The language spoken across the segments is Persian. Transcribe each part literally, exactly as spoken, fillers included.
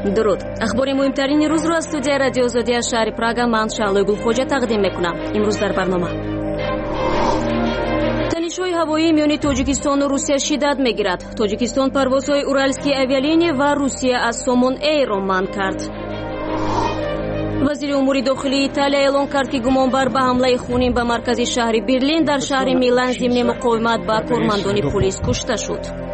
درود. اخبار مهمترین روز رو از استودیوی رادیو آزادی از شهر پراگ من شعله گلخوجه تقدیم میکنم. امروز در برنامه تنش‌های هوایی میان تاجیکستان و روسیه شدت میگیرد. تاجیکستان پروازهای اورالسکی اویالینی و روسیه از سومون ایر را منع کرد. وزیر امور داخلی ایتالیا اعلام کرد که گمانبر به حمله خونین به مرکز شهر برلین در شهر میلان ضمن مقاومت به کارمندان پلیس کشته شد.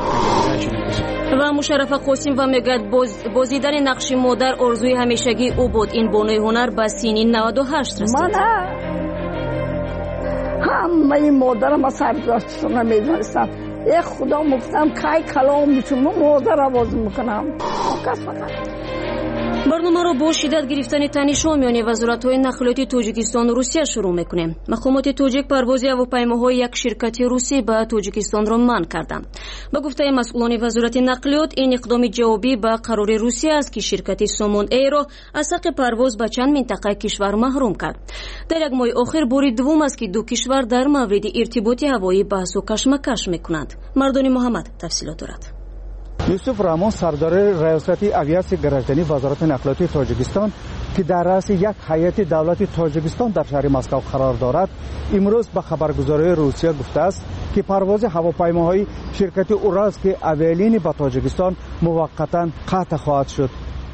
و مشرف قاسم و میگوید باز بازیدن نقش مادر آرزوی همیشگی او بود. این بانوی هنر به سین نود و هشت رسید. من همه مادرم سرگذشتشون میدونستم. ای خدا مفتم کای کلام میتونم مادر باز میکنم. کس فقط برنامه را با شدت گرفتن تنش‌ها میان وزارت‌های نقلیاتی تاجیکستان و روسیه شروع میکنیم. مقامات تاجیک پرواز هواپیماهای یک شرکت روسی به تاجیکستان را منع کردند. به گفته مسئولان وزارت نقلیات این اقدام جوابی به قرار روسیه است که شرکت سومون ایر را از حق پرواز به چند منطقه کشور محروم کرد. در یک ماه آخر بار دوم است که دو کشور در مورد ارتباط هوایی بحث و کشمکش میکنند. مردان محمد تفصیلات دارد. یوسف رحمان سردار ریاست اویاسیون گراجدانی وزارت نقلیات تاجیکستان که در رأس یک هیئت دولتی تاجیکستان در شهر مسکو قرار دارد امروز به خبرگزاری روسیه گفته است که پرواز هواپیماهای شرکت اورالسکی اویالینی به تاجیکستان موقتا قطع خواهد شد.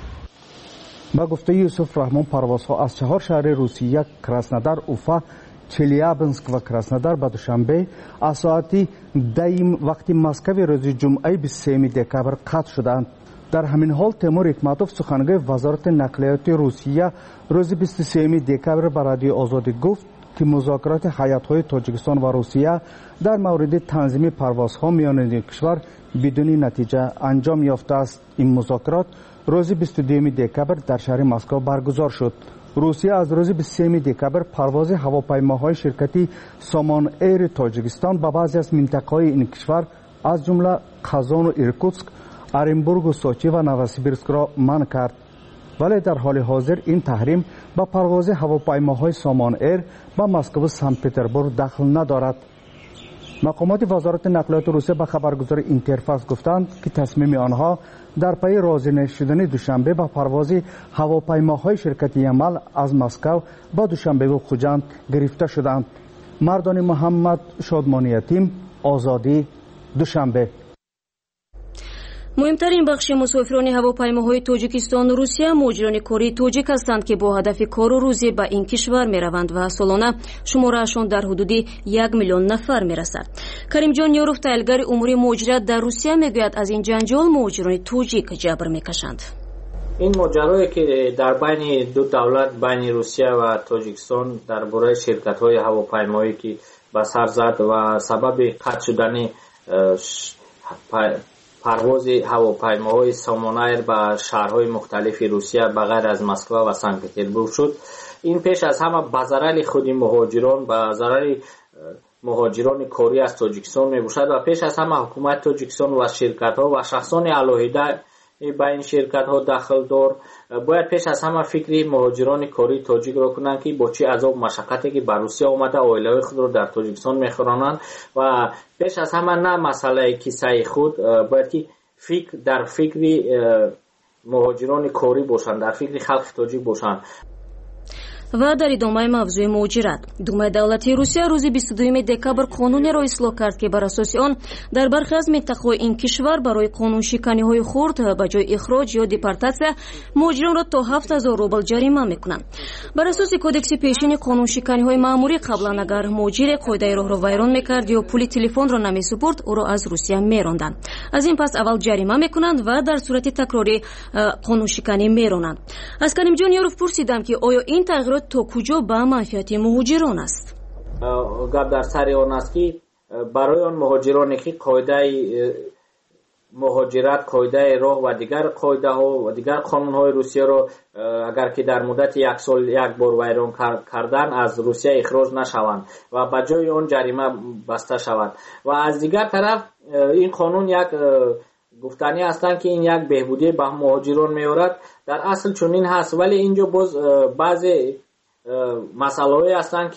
با گفته یوسف رحمان پروازها از چهار شهر روسیه کراسنودار، اوفا، چلیابنسک و کراسنودار به دوشنبه از ساعت دیم وقتی مسکو روز جمعه بیست و سوم دکامبر قطع شدند. در همین حال تیمور حکمتوف سخنگوی وزارت نقلیات روسیه روز بیست و سوم دکامبر به رادیو آزادی گفت که مذاکرات هیئت‌های تاجیکستان و روسیه در مورد تنظیم پروازها میان این کشور بدون نتیجه انجام یافته است. این مذاکرات روز بیست و دو دکامبر در شهر مسکو برگزار شد. روسیه از روز بیست و سوم دکامبر پرواز هواپیماهای شرکتی سومون ایر تاجیکستان به بعضی از مناطق‌های این کشور از جمله قزان و ایرکوتسک، اورنبورگ و سوچی و نووسیبیرسک را منع کرد. ولی در حال حاضر این تحریم به پرواز هواپیماهای سومون ایر به مسکو و سنت پترزبورگ دخل ندارد. مقامات وزارت نقلیات روسیه به خبرگزاری اینترفاکس گفتند که تصمیم آنها در پی راضی نشدن دوشنبه به پرواز هواپیماهای شرکت یمل از مسکو با دوشنبه و خوجند گرفته شدند. مردان محمد شادمانی یتیم، آزادی، دوشنبه. مهمترین بخش مسافران هواپیماهای تاجیکستان و روسیه مهاجران کاری تاجیک هستند که با هدف کار و روزی به این کشور میروند و سالانه شمارهشان در حدود یک میلیون نفر میرسد. کریم جان یوروف تحلیلگر امور مهاجرت در روسیه میگوید از این جنجال مهاجران تاجیک جبر میکشند. این ماجرایی که در بین دو دولت بین روسیه و تاجیکستان درباره شرکت‌های هواپیمایی که به سر زد و سبب قطع شدن پرواز هواپیماهای سومون ایر به شهرهای مختلف روسیه به غیر از مسکو و سنت پترزبورگ شد. این پیش از همه به ضرر خود مهاجران به ضرر مهاجران کاری از تاجیکستان می باشد و پیش از همه حکومت تاجیکستان و شرکت‌ها و شخصان علاهیده به این شرکت‌ها دخل دار باید پیش از همه فکری مهاجران کاری تاجیک را کنند که با چه عذاب مشقتی که بر روسیه آمده عائله خود را در تاجیکستان می‌خوانند و پیش از همه نه مسئله کیسه خود باید که فکر در فکری مهاجران کاری باشند، در فکری خلق تاجیک باشند. و در ادامه موضوع مهاجرت دومای دولتی روسیه روز بیست و دو دکامبر قانونی را اصلاح کرد که بر اساس آن در برخی از مناطق این کشور برای قانون شکنی های خرد به جای اخراج یا دیپورتاسیون مهاجران را تا هفت هزار روبل جریمه میکنند. بر اساس کودکس پیشین قانون شکنی های ماموری قبلا اگر مهاجر قاعده راه را ویران میکرد یا پول تلفن را نمیسپرد او را از روسیه میراندند. از این پس اول جریمه میکنند و در صورت تکراری قانون شکنی میرانند. از کریم جان یوروف پرسیدم که آیا این تغییرات تا کجا به منفعت مهاجران است؟ گپ در سر آن است که برای آن مهاجرانی که قاعده مهاجرت، قاعده راه و دیگر قاعده ها و دیگر قانون های روسیه را اگر که در مدت یک سال یک بار ویران کردن از روسیه اخراج نشوند و به جای آن جریمه بسته شود و از دیگر طرف این قانون یک گفتنی هستند که این یک بهبودی به مهاجران میارد. در اصل چنین هست ولی اینجا باز بعضی مسائلی هستند که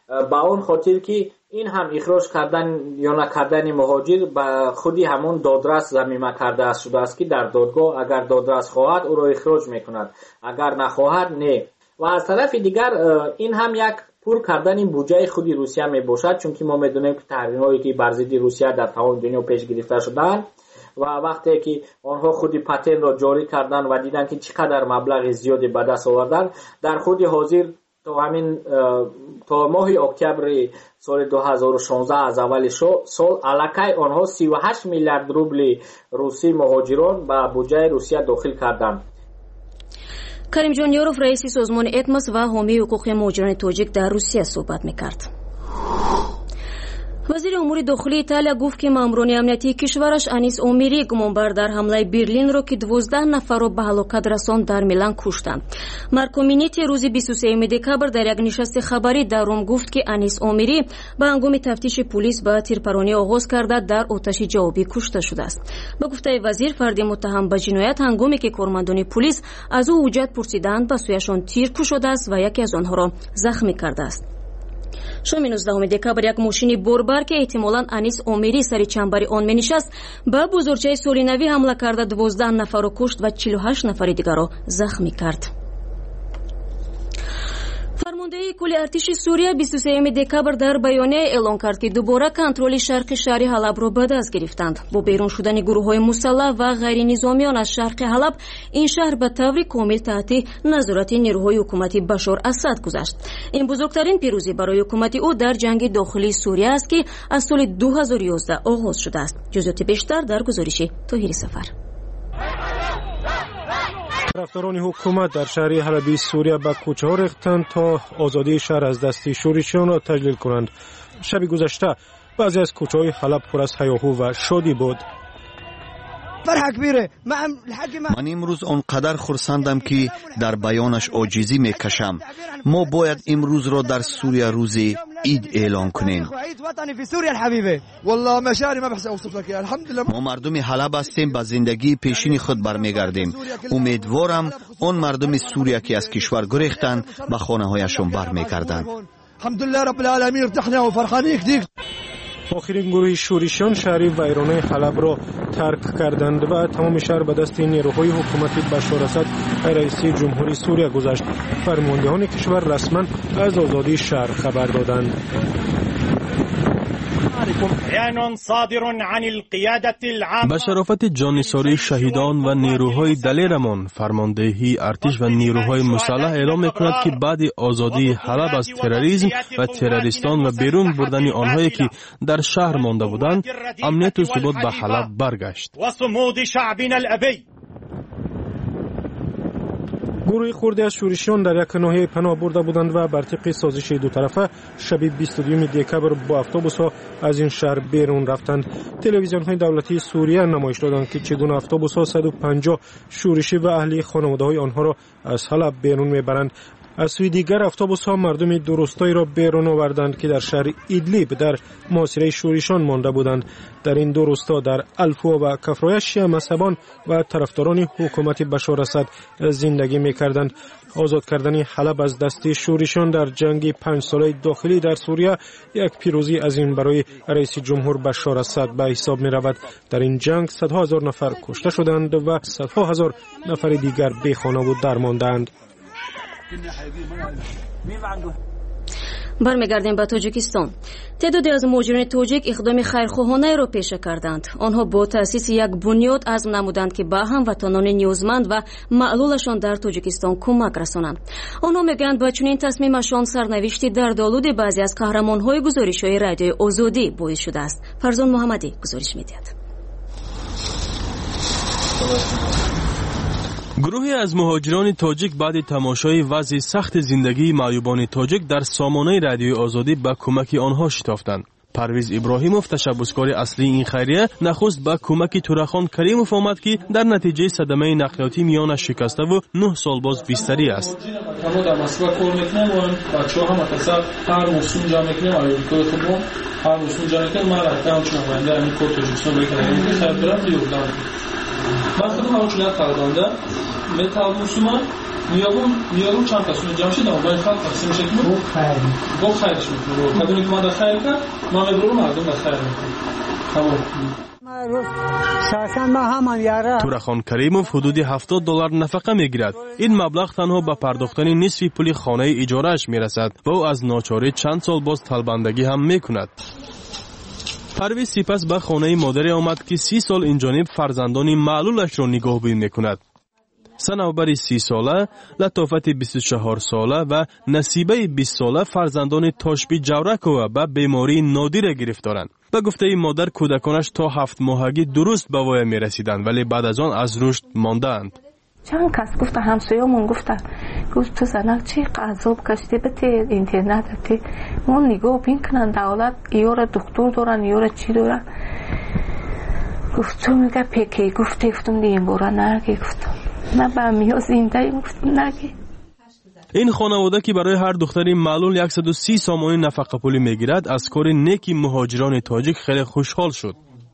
با اون خاطر که این هم اخراج کردن یا نکردن مهاجر به خودی همون دادرس ضمیمه کرده شده است که در دادگاه اگر دادرس خواهد او را اخراج میکند، اگر نخواهد نه. و از طرف دیگر این هم یک پر کردن این بودجه خودی روسیه می باشد، چون که ما میدونیم که تحریم‌هایی که بر ضد روسیه در تمام دنیا پیش گرفته شدن و وقتی که آنها خودی پتن را جاری کردن و دیدن که چقدر مبلغ زیادی به دست آوردن، در خود حاضر تا همین تا ماه اکتبر سال دو هزار و شانزده از اول سال الکی آنها سی و هشت میلیارد روبل روسی مهاجران به بودجه روسیه داخل کردند. کریم جونیوروف رئیس سازمان اتماس و حامی حقوق مهاجران تاجیک در روسیه صحبت میکرد. وزیر امور داخلی ایتالیا گفت که ماموران امنیتی کشورش انیس اومیری گمانبر در حمله برلین را که دوازده نفر را به هلاکت رساند در میلان کشتند. مارکومینیتی روز بیست و سوم دکبر در یک نشست خبری در روم گفت که انیس اومیری به هنگام تفتیش پلیس با تیرپرانی آغاز کرده در آتش جوابی کشته شده است. به گفته وزیر فرد متهم به جنایت هنگامی که کارمندان پلیس از او حجت پرسیدند به سویشان تیر کشیده است و یکی از آنها را زخمی کرده است. شام نوزدهم دکبر یک ماشین بربر که احتمالاً انیس اومیری سری چنبری آن می‌نشست به بزرگچه سولینوی حمله کرده دوازده نفر را کشت و چهل و هشت نفر دیگر را زخمی کرد. فرمانده کل ارتش سوریه بیست و سوم دکبر در بیانیه اعلام کرد که دوباره کنترل شرق شهر حلب را به دست گرفتند. با بیرون شدن گروه‌های مسلح و غیر نظامیان از شرق حلب، این شهر به طور کامل تحت نظارت نیروهای حکومتی بشار اسد گذشت. این بزرگترین پیروزی برای حکومت او در جنگ داخلی سوریه است که از سال دو هزار و یازده آغاز شده است. جزئیات بیشتر در گزارش طاهری سفر. طرفداران حکومت در شهر حلب سوریه به کوچه‌ها ریختند تا آزادی شهر از دست شورشیان را تجلیل کنند. شب گذشته بعضی از کوچه‌های حلب پر از هیاهو و شادی بود. من امروز آنقدر خرسندم که در بیانش عاجزی میکشم. ما باید امروز را در سوریه روز عید اعلان کنیم. ما مردم حلب هستیم، به زندگی پیشین خود برمیگردیم. امیدوارم آن مردم سوریه که از کشور گریختند به خانه هایشان برمیگردند. الحمدلله رب العالمین ارتحنا و فرحانیم دیگه. آخرین گروه شورشیان شهری ویرانه حلب را ترک کردند و تمام شهر به دست نیروهای حکومتی بشار اسد رئیس جمهوری سوریه گذشت. فرماندهان کشور رسما از آزادی شهر خبر دادند. به شرافت جانثاری شهیدان و نیروهای دلیرمان، فرماندهی ارتش و نیروهای مسلح اعلام می‌کند که بعد آزادی حلب از تروریسم و تروریستان و بیرون بردن آنهایی که در شهر مانده بودند، امنیت و ثبات به حلب برگشت. گروه خردی از شورشیان در یک ناحیه پناه برده بودند و بر طبق سازش دو طرفه شب بیست و دو دکبر با اتوبوس‌ها از این شهر بیرون رفتند. تلویزیون‌های دولتی سوریه نمایش دادند که چگونه اتوبوس‌ها صد و پنجاه شورشی و اهلی خانواده‌های آنها را از حلب بیرون میبرند. از سوی دیگر اتوبوس‌ها مردم درستایی را بیرون آوردند که در شهر ایدلیب در محاصره شورشیان مانده بودند. در این دو روستا در الفو و کفرای شیعه مذهبان و طرفداران حکومت بشار اسد زندگی می‌کردند. آزاد کردن حلب از دست شورشیان در جنگ پنج ساله داخلی در سوریه یک پیروزی عظیم برای رئیس جمهور بشار اسد به حساب می‌رود. در این جنگ صدها هزار نفر کشته شدند و صدها هزار نفر دیگر بی‌خانه و درماندند. برمیگردیم به تاجیکستان. تعدادی از مهاجران تاجیک اقدام خیرخواهانه را پیشه کردند. آنها با تأسیس یک بنیاد عزم نمودند که به هموطنان نیازمند و معلولشان در تاجیکستان کمک رسانند. آنها میگویند با چنین تصمیمشان سرنوشتی دردآلود بعضی از قهرمان‌های گزارش‌های رادیوی آزادی باعث شده است. فرزان محمدی گزارش می‌دهد. گروهی از مهاجران تاجیک بعد تماشای وضع سخت زندگی معیوبان تاجیک در سامانه رادیوی آزادی به کمک آنها شتافتند. پرویز ابراهیموف تشبثکار اصلی این خیریه نخست به کمک تورخان کریموف آمد که در نتیجه صدمه نقلیاتی میانش شکسته و نه سال باز بیستری است. ما در مسکو کار میکنیم و بچه‌ها هم مثلا هر موسم جا میکنیم آیوکو تو هر موسم جا میکنیم ما رفتم چون بنده همین کار تاجیکستان رو کردیم که خیلی برام یوردم. من خودم همون چنین خریدنده متال موسومان میابون میارو چند تا جمع شد اون باید خط تقسیم شد گفت خیر گفت خیرش میکنه تا که ما در خیر کرد ما میبرو مردم در خیر میکنه تمام. تورخان کریموف حدود هفتاد دلار نفقه میگیرد. این مبلغ تنها به پرداختن نصف پول خانه اجارهش میرسد و او از ناچاری چند سال باز طلبندگی هم میکند. پرویز سپس به خانه مادری آمد که سی سال اینجانب فرزندان معلولش را نگاهبانی میکند. صنوبر سی ساله، لطافت بیست و چهار ساله و نصیبه بیست ساله فرزندان تاشبی جورک و به بیماری نادیر گرفتارند. به گفته مادر کودکانش تا هفت ماهگی درست به وای می رسیدند ولی بعد از آن از رشد ماندند. چند کس گفته همسایه‌مون گفته گفت تو زنک چی قذاب کشیده بته اینترنت بته ما نگاه بین کنن دولت یورا دکتر دارن یورا چی دارن گفت تو میگه پیکی گفته گفتم دیم برا نگه گفتم نه به همیا زنده ایم گفتم نگه. این خانواده که برای هر دختری معلول صد و سی سامانی نفقه پولی میگیرد از کار نیکی مهاجران تاجیک خیلی خوشحال شد.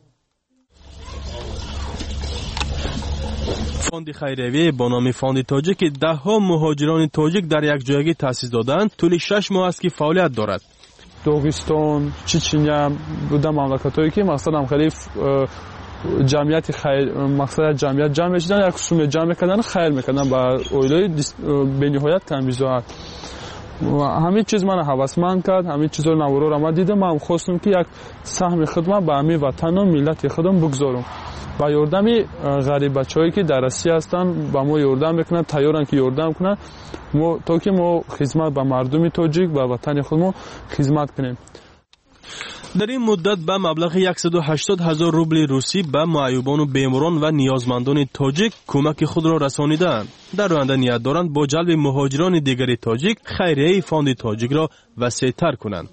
فاند خیریه با نام فاند تاجیک که ده ها مهاجران تاجیک در یک جایگی تأسیس دادند طول شش ماه است که فعالیت دارد. داغستان، چچنیا بوده مملکتایی که مثلا خیلی جمعیت خیر مقصد جمعیت جمع میشدن یک سوم جمع کردن خیر میکردن با اویلای به نهایت تمیزات و همین چیز من هوسمند کرد. همین چیزا رو نورو را من دیدم. من خواستم که یک سهم خدمت به همین وطن و ملت خودم بگذارم و یاردم غریب بچه‌هایی که در روسیه هستن با ما یاردم میکنن، تیارن که یاردم کنن ما تا که ما خدمت به مردم تاجیک و وطن خودمون خدمت کنیم. در این مدت به مبلغ صد و هشتاد هزار روبل روسی به معیوبان و بیماران و نیازمندان تاجیک کمک خود را رسانیدند. در آینده نیت دارند با جلب مهاجران دیگری تاجیک خیریه فاند تاجیک را وسیع‌تر کنند.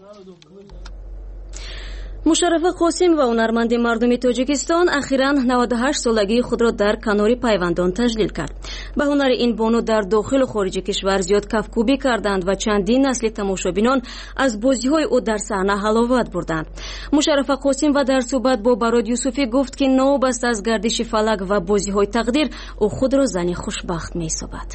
مشرف قاسم و هنرمند مردم تاجیکستان اخیراً نود و هشت سالگی خود را در کنار پیوندان تجلیل کرد. به هنر این بانو در داخل و خارج کشور زیاد کفکوبی کردند و چندین نسل تماشابینان از بازی‌های او در صحنه حلاوت بردند. مشرف قاسم و در صحبت با براد یوسفی گفت که نوبست از گردش فلک و بازی‌های تقدیر او خود را زنی خوشبخت می‌سازد.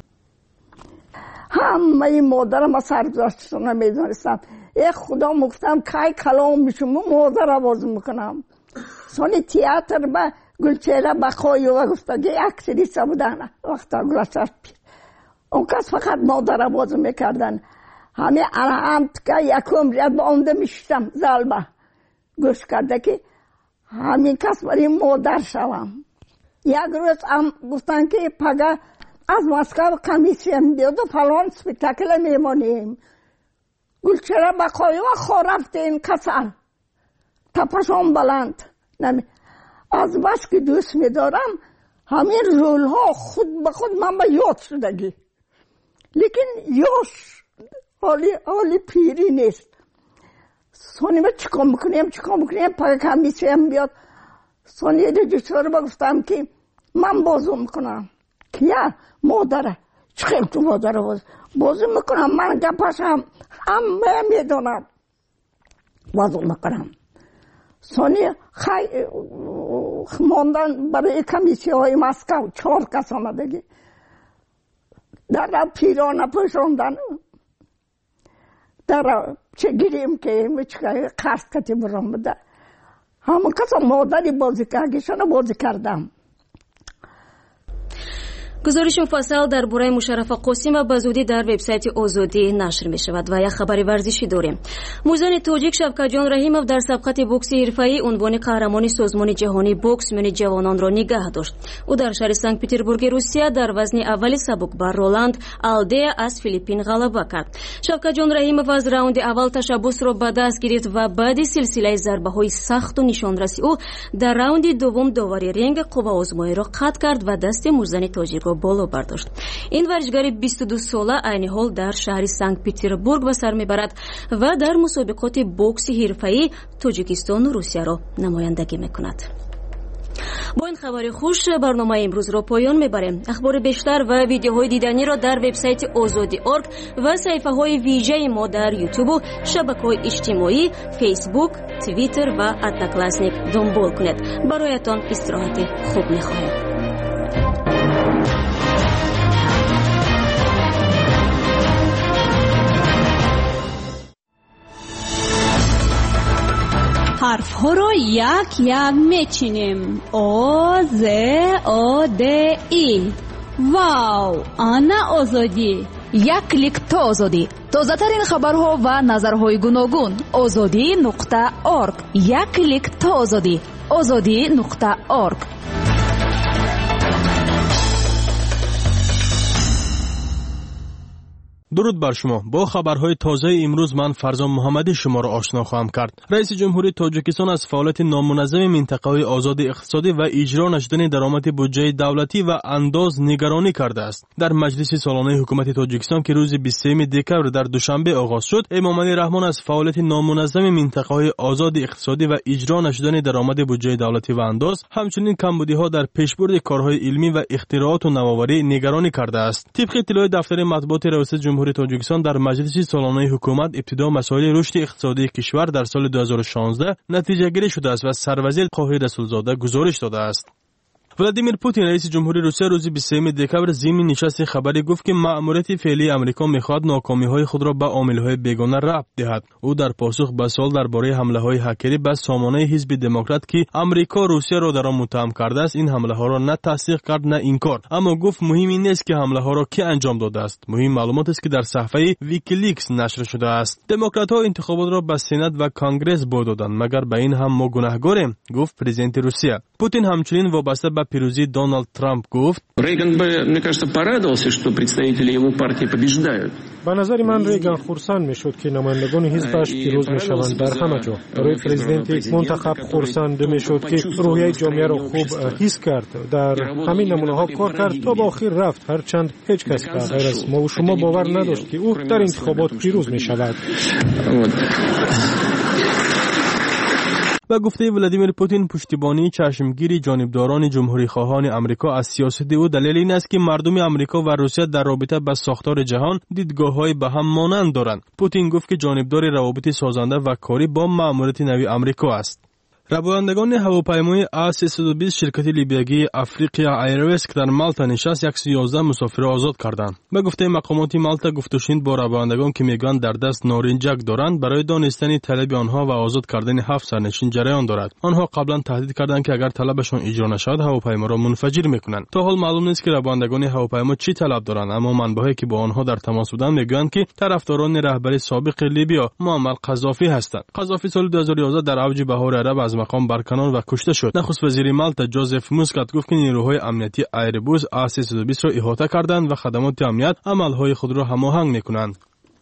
همه مادرم سرگذشتشون می‌دونستم. ای خدا مفتم کای کلام میشم مادر آواز میکنم. سونی تیاتر با گلچهره بخوایی و گفته که اکتریسا بودن وقتا گلچهر پیر اون کس فقط مادر آواز میکردن. همه الان که یکم ریاد با اونده میشتم زلبه گوش کرده که همین کس برای مادر شوم. یک روز هم گفتن که پگه از مسکو کمیسیم بیاد و فلان سپیتاکل میمانیم. گلچهره بقایی و خورفت این کسر تپشان بلند نمی. از بس که دوست میدارم همین رول ها خود به خود من به یاد شدگی لیکن یاش حالی, حالی پیری نیست. سونی من چکا میکنیم چکا میکنیم پاک کمیسیم بیاد. سونی رجیسور بگفتم که من بازو میکنم کیا مادره چخیل تو مادره باز بازو میکنم من گپشم همه میدونم بازو میکنم. سونی خی ماندن برای کمیسی های مسکو چهار کس آمدگی در پیرانه پشوندن در چه گیریم که قرص کتی برام بده همون کسا مادری بازی کردشون بازی کردم. گزارش مفصل درباره مشرف قاسم و بزودی در وبسایت آزادی نشر می شود و یک خبر ورزشی داریم. موزان تاجیک شوکت جان رحیمов در سبقت بوکس حرفه‌ای عنوان قهرمان سازمان جهانی بوکس میان جوانان را نگه داشت. او در شهر سنت پترزبورگ روسیه در وزن اول سبکبر رولند آلدیا از فیلیپین غلبه کرد. شوکت جان رحیمов از راوند اول تشبث را به دست گرفت و بعد سلسله ضربه‌های سخت و نشانرسی او در راوند دوم داوری رنگ قوا آزمایی را قطع کرد و دست موزان تاجیک بالا برداشت. این ورزشکار بیست و دو ساله عین حال در شهر سنت پترزبورگ به سر میبرد و در مسابقات بوکس حرفه‌ای تاجیکستان و روسیه را نمایندگی میکند. با این خبر خوش برنامه امروز را پایان میبریم. اخبار بیشتر و ویدیوهای دیدنی را در وبسایت آزادی دات اورگ و صفحه های ویژه ما در یوتیوب و شبکه‌های اجتماعی فیسبوک، توییتر و اتاکلاسنیک دنبال کنید. برایتان استراحت خوب میخواهیم. حرف ها رو یک یک میچینیم. او ز او د ای. واو، آنا آزادی. یک کلیک تا آزادی. تازه ترین خبرها و نظرهای گوناگون. آزادی نقطه اورگ. یک کلیک تا آزادی. آزادی نقطه اورگ. درود بر شما. با خبرهای تازه امروز من فرزان محمدی شما را آشنا خواهم کرد. رئیس جمهوری تاجیکستان از فعالیت نامنظم منطقه آزاد اقتصادی و اجرا نشدن درآمد بودجه دولتی و انداز نگرانی کرده است. در مجلس سالانه حکومت تاجیکستان که روز بیست و سوم دکبر در دوشنبه آغاز شد، امام علی رحمان از فعالیت نامنظم منطقه آزاد اقتصادی و اجرا نشدن درآمد بودجه دولتی و انداز، همچنین کمبودی‌ها در پیشبرد کارهای علمی و اختراعات و نوآوری نگرانی کرده است. طبق اطلاع دفتر مطبوعات رئیس جمهوری تاجیکستان در مجلس سالانه حکومت ابتدا مسائل رشد اقتصادی کشور در سال دو هزار و شانزده نتیجه گیری شده است و سروزیر قاهر رسولزاده گزارش داده است. ولادیمیر پوتین رئیس جمهوری روسیه روز بیست و سوم دکبر ضمن نشست خبری گفت که مأموریت فعلی آمریکا می‌خواهد ناکامی‌های خود را به عامل‌های بیگانه ربط دهد. او در پاسخ به سوال درباره حمله‌های هکری به سامانه حزب دموکرات که آمریکا روسیه را در آن متهم کرده است، این حمله‌ها را نه تصدیق کرد نه انکار، اما گفت مهم این نیست که حمله‌ها را کی انجام داده است، مهم معلومات است که در صفحه ویکیلیکس نشر شده است. دموکرات‌ها انتخابات را به سنا و کنگره بو دادند، مگر به این هم ما گناهکاریم، گفت پرزیدنت روسیه. پوتین همچنین وابسته به پیروزی دونالد ترامپ گفت ریگان به мне кажется порадовался что представители его партии побеждают. به نظر من ریگان خرسند میشد که نمایندگان حزبش پیروز میشوند در همه جا. برای پرزیدنت منتخب خرسند میشد که روحیه جامعه را خوب حس کرد، در همین نمونه ها کار کرد تا به آخر رفت، هرچند هیچ کس به غیر از ما و شما باور نداشت که او در انتخابات پیروز میشود. و گفته ولادیمیر پوتین پشتیبانی چشمگیری جانبداران جمهوری خواهان آمریکا از سیاست او دلیل این است که مردم آمریکا و روسیه در رابطه با ساختار جهان دیدگاه‌های به هم مانند دارند. پوتین گفت که جانبدار روابط سازنده و کاری با مأموریت نوی آمریکا است. رانندگان هواپیمای آ سیصد و بیست شرکت لیبیایی افریقیا ایرویز که در مالتا نشست صد و یازده مسافر آزاد کردند. به گفته مقامات مالتا گفتگوشین با رانندگان که میگویند در دست نارنجک دارند برای دانستن طلب آنها و آزاد کردن هفت سرنشین جریان دارد. آنها قبلا تهدید کردند که اگر طلبشان اجرا نشود هواپیما را منفجر میکنند. تا حال معلوم نیست که رانندگان هواپیما چی طلب دارند، اما منبعی که با آنها در تماس بودند میگویند که طرفداران رهبر سابق لیبیا معمر قذافی هستند. قذافی سال دو هزار و یازده در اوج بهار عرب از مقام برکنار و کشته شد. نخست وزیر مالتا جوزف موسکات گفت که نیروهای امنیتی ایربوس آ سیصد و بیست را احاطه کردند و خدمات امنیت عملهای خود را هماهنگ میکنند.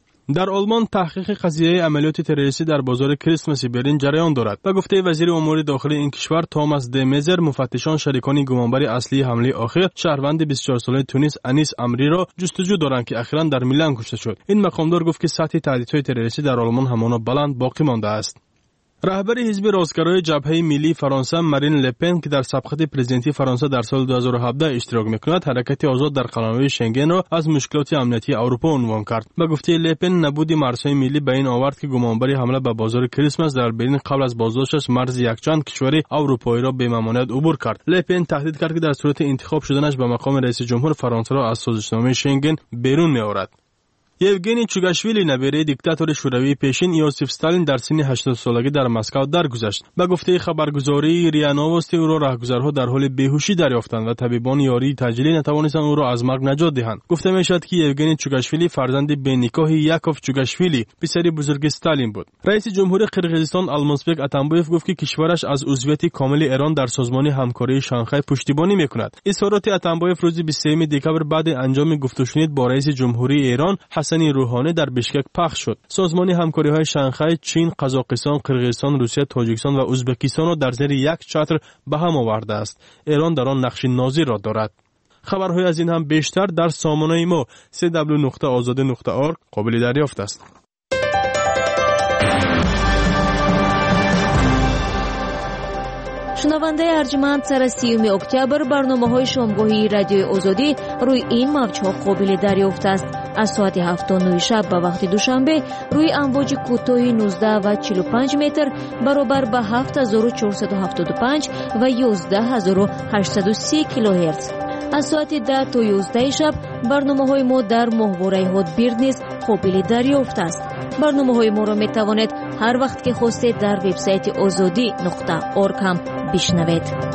در آلمان تحقیق قضیه عملیات تروریستی در بازار کریسمس برلین جریان دارد. به گفته وزیر امور داخلی این کشور توماس دمیزر، مفتشان شریکان گمانبر اصلی حمله آخر شهروند بیست و چهار ساله تونس انیس امری را جستجو دارند که اخیراً در میلان کشته شد. این مقامدار گفت که سطح تهدیدهای تروریستی در آلمان همانا بلند باقی مانده است. رهبر حزب راستگرای جبهه ملی فرانسه مارین لپن که در سابقه پرزیدنتی فرانسه در سال دو هزار و هفده اشتراک می‌کند، حرکت آزاد در قلمرو شنگن را از مشکلات امنیتی اروپا عنوان کرد. به گفته لپن، نبود مرزهای ملی به این آورد که گمانبر حمله به بازار کریسمس در برلین قبل از بازداشتش مرز یکچند کشور اروپایی را به ممانعت عبور کرد. لپن تهدید کرد که در صورت انتخاب شدنش به مقام رئیس جمهور فرانسه را از سازشنامه شنگن بیرون می‌آورد. یوگنی چوگاشویلی نبیره دیکتاتور شوروی پیشین یوسف استالین در سن هشتاد سالگی در مسکو درگذشت. به گفته خبرگزاری ریا نووستی او را راهگذرها در حال بیهوشی دریافتند و طبیبان یاری تجلی نتوانستند او را از مرگ نجات دهند. گفته میشد که یوگنی چوگاشویلی فرزند بینیکاه یاکوف چوگاشویلی پسر بزرگ استالین بود. رئیس جمهور قرقیزستان آلمازبک اتامبایف گفت که کشورش از عضویت کامل ایران در سازمان همکاری شانگهای پشتیبانی میکند. اظهارات اتامبایف روز بیست و سوم دکبر بعد انجام گفتگوشنید با رئیس جمهوری ایران حسن روحانی در بشکک پخش شد. سازمان همکاری‌های شانگهای چین، قزاقستان، قرقیزستان، روسیه، تاجیکستان و ازبکستان را در زیر یک چتر به هم آورده است. ایران در آن نقش ناظر را دارد. خبرهای از این هم بیشتر در سامانه ما دبلیو دبلیو دبلیو نقطه آزادی نقطه اورگ قابل دریافت است. شنونده ارجمند، سر سیوم اکتبر برنامه‌های شامگاهی رادیوی آزادی روی این موج‌ها قابل دریافت است. از ساعت هفت تا نه شب به وقت دوشنبه روی امواج کوتاه نوزده و چهل و پنج متر برابر به هفت هزار و چهارصد و هفتاد و پنج و یازده هزار و هشتصد و سی کیلوهرتز. از ساعت ده تا یازده شب برنامه‌های ما در ماهواره هات بیرد نیز قابل دریافت است. برنامه‌های ما را می‌توانید هر وقت که خواستید در وبسایت آزادی نقطه اورگ هم بشنوید.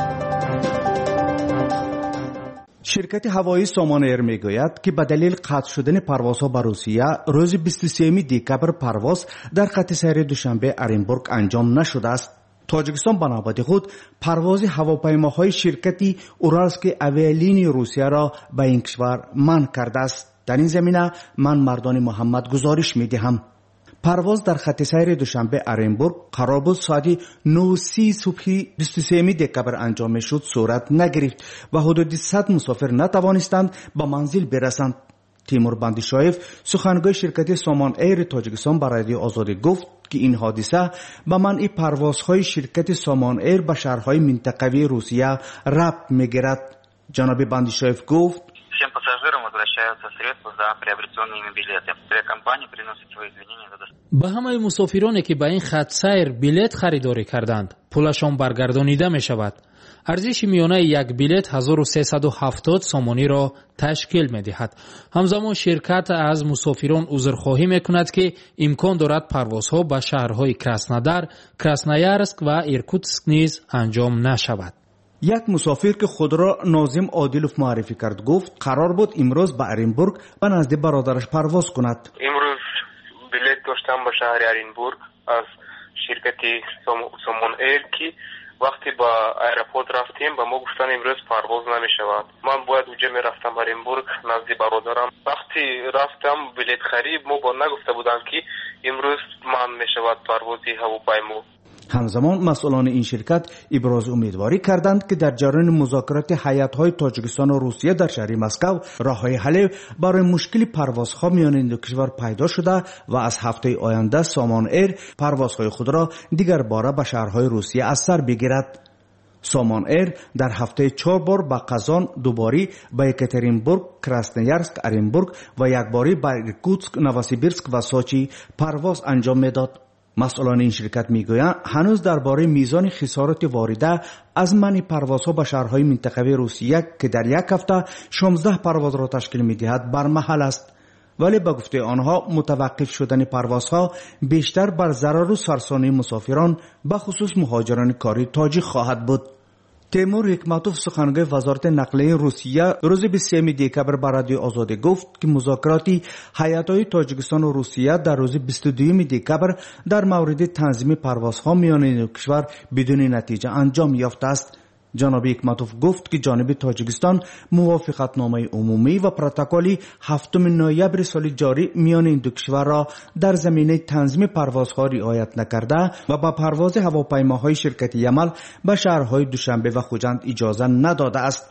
شرکت هوایی سامان ایر میگوید که به دلیل قطع شدن پروازها به روسیه روز بیست و سوم دکبر پرواز در خط سیر دوشنبه ارنبورگ انجام نشده است. تاجیکستان به نوبت خود پرواز هواپیماهای شرکتی اورالسک اویالینی روسیه را به این کشور منع کرده است. در این زمینه من مردان محمد گزارش میدهم. پرواز در خط سیر دوشنبه ارنبورگ قرار بود ساعت نه و سی صبح بیست و سوم دکبر انجام شد صورت نگرفت و حدود صد مسافر نتوانستند به منزل برسند. تیمور بندیشایف سخنگوی شرکت سامان ایر تاجیکستان به رادیو آزادی گفت که این حادثه به منع پروازهای شرکت سامان ایر به شهرهای منطقوی روسیه ربط میگیرد. جناب بندیشایف گفت Всем пассажирам возвращаются средства за приобретенные ими билеты. Авиакомпания приносит свои извинения за доставку. به همه مسافرانی که به این خط سیر بلیت خریداری کردند پولشان برگردانیده می شود. ارزش میانه یک بلیت هزار و سیصد و هفتاد سامانی را تشکیل می دهد. همزمان شرکت از مسافران عذرخواهی می کند که امکان دارد پروازها به شهرهای کراسنودار، کراسنویارسک و ایرکوتسک نیز انجام نشود. یک مسافر که خود را ناظم عادلوف معرفی کرد گفت قرار بود امروز به ارنبورگ به نزد برادرش پرواز کند. امروز بلیت داشتم به شهر ارنبورگ از شرکت سامان ایر که وقتی با ایرپورت رفتیم به ما گفتن امروز پرواز نمی شود. من باید اونجا می رفتم ارنبورگ نزد برادرم. وقتی رفتم بلیت خرید ما با نگفته بودن که امروز من می شود پروازی هواپیما. همزمان مسئولان این شرکت ابراز امیدواری کردند که در جریان مذاکرات هیئت‌های تاجیکستان و روسیه در شهر مسکو راه‌های حل برای مشکل پروازها میان این دو کشور پیدا شده و از هفته آینده سامان ایر پروازهای خود را دیگر باره به شهرهای روسیه از سر بگیرد. سامان ایر در هفته چهار بار به قزان، دوباری به یکاترینبورگ، کراسنویارسک، ارنبورگ و یک باری به ایرکوتسک، نووسیبیرسک و سوچی پرواز انجام میداد. مسئولان این شرکت میگویند هنوز درباره میزان خسارات وارده از منع پروازها به شهرهای منطقوی روسیه که در یک هفته شانزده پرواز را تشکیل میدهد بر محل است، ولی به گفته آنها متوقف شدن پروازها بیشتر بر ضرر و سرسانی مسافران به خصوص مهاجران کاری تاجیک خواهد بود. تیمور حکمتوف سخنگوی وزارت نقلیه روسیه روز بیست و سوم دکبر به رادیو آزادی گفت که مذاکراتی هیئت‌های تاجیکستان و روسیه در روز بیست و دوم دکبر در مورد تنظیم پروازها میان این کشور بدون نتیجه انجام یافته است. جناب حکمتوف گفت که جانب تاجیکستان موافقتنامه عمومی و پروتکلی هفتم نوامبر سال جاری میان این دو کشور را در زمینه تنظیم پروازها رعایت نکرده و با پرواز هواپیماهای شرکت یمل به شهرهای دوشنبه و خوجند اجازه نداده است.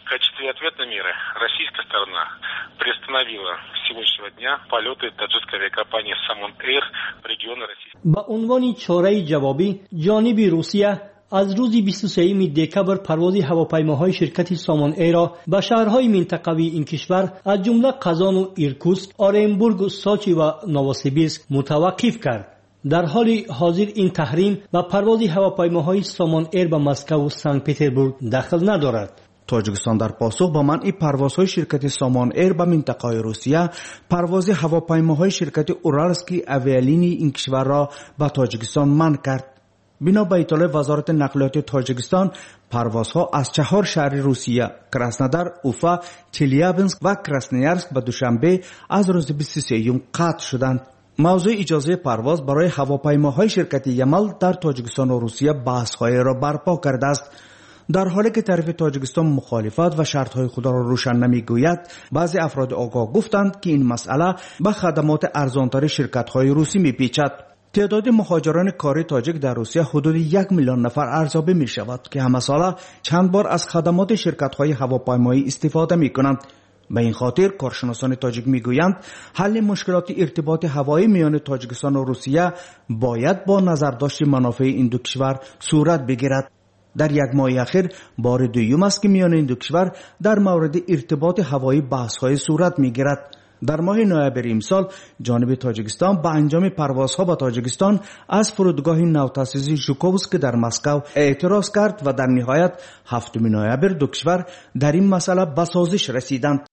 به عنوان چاره جوابی جانب روسیه از روز بیست و سوم دکبر پرواز هواپیماهای شرکت سامان ایر را به شهرهای منطقوی این کشور از جمله قزان و ایرکوتسک، ارنبورگ، سوچی و نووسیبیرسک متوقف کرد. در حال حاضر این تحریم به پرواز هواپیماهای سامان ایر به مسکو و سنت پترزبورگ دخل ندارد. تاجیکستان در پاسخ به منع پروازهای شرکت سامان ایر به منطقه روسیه پرواز هواپیماهای شرکت اورالسکی اویالینی این کشور را به تاجیکستان منع کرد. بنا به اطلاع وزارت نقلیات تاجیکستان پروازها از چهار شهر روسیه کراسنودار، اوفا، چلیابینسک و کراسنویارسک به دوشنبه از روز بیست و سوم قطع شدند. موضوع اجازه پرواز برای هواپیماهای شرکت یمل در تاجیکستان و روسیه بحث‌های را برپا کرده است. در حالی که طرف تاجیکستان مخالفت و شرطهای خود را روشن نمیگوید، بعضی افراد آگاه گفتند که این مسئله به خدمات ارزانتر شرکت‌های روسی میپیچد. تعداد مهاجران کاری تاجیک در روسیه حدود یک میلیون نفر ارزیابی می شود که همه ساله چند بار از خدمات شرکت‌های هواپیمایی استفاده می کنند. به این خاطر کارشناسان تاجیک می گویند حل مشکلات ارتباط هوایی میان تاجیکستان و روسیه باید با نظرداشت منافع این دو کشور صورت بگیرد. در یک ماه اخیر بار دوم است که میان این دو کشور در مورد ارتباط هوایی بحث‌های صورت می‌گیرد. در ماه نوامبر امسال جانب تاجیکستان به انجام پروازها به تاجیکستان از فرودگاه نوتاسیزی ژوکووسک در مسکو اعتراض کرد و در نهایت هفتم نوامبر دو کشور در این مسئله به سازش رسیدند.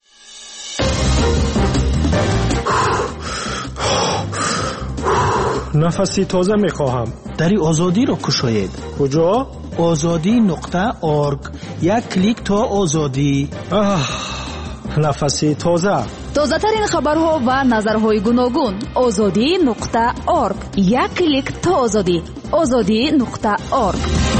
نفسی تازه میخواهم. دری آزادی را کشاید. کجا؟ آزادی نقطه ارگ. یک کلیک تا آزادی. آه نفسی تازه. تازه ترین خبرها و نظرهای گوناگون. آزادی نقطه ارگ. یک کلیک تا آزادی. آزادی نقطه ارگ.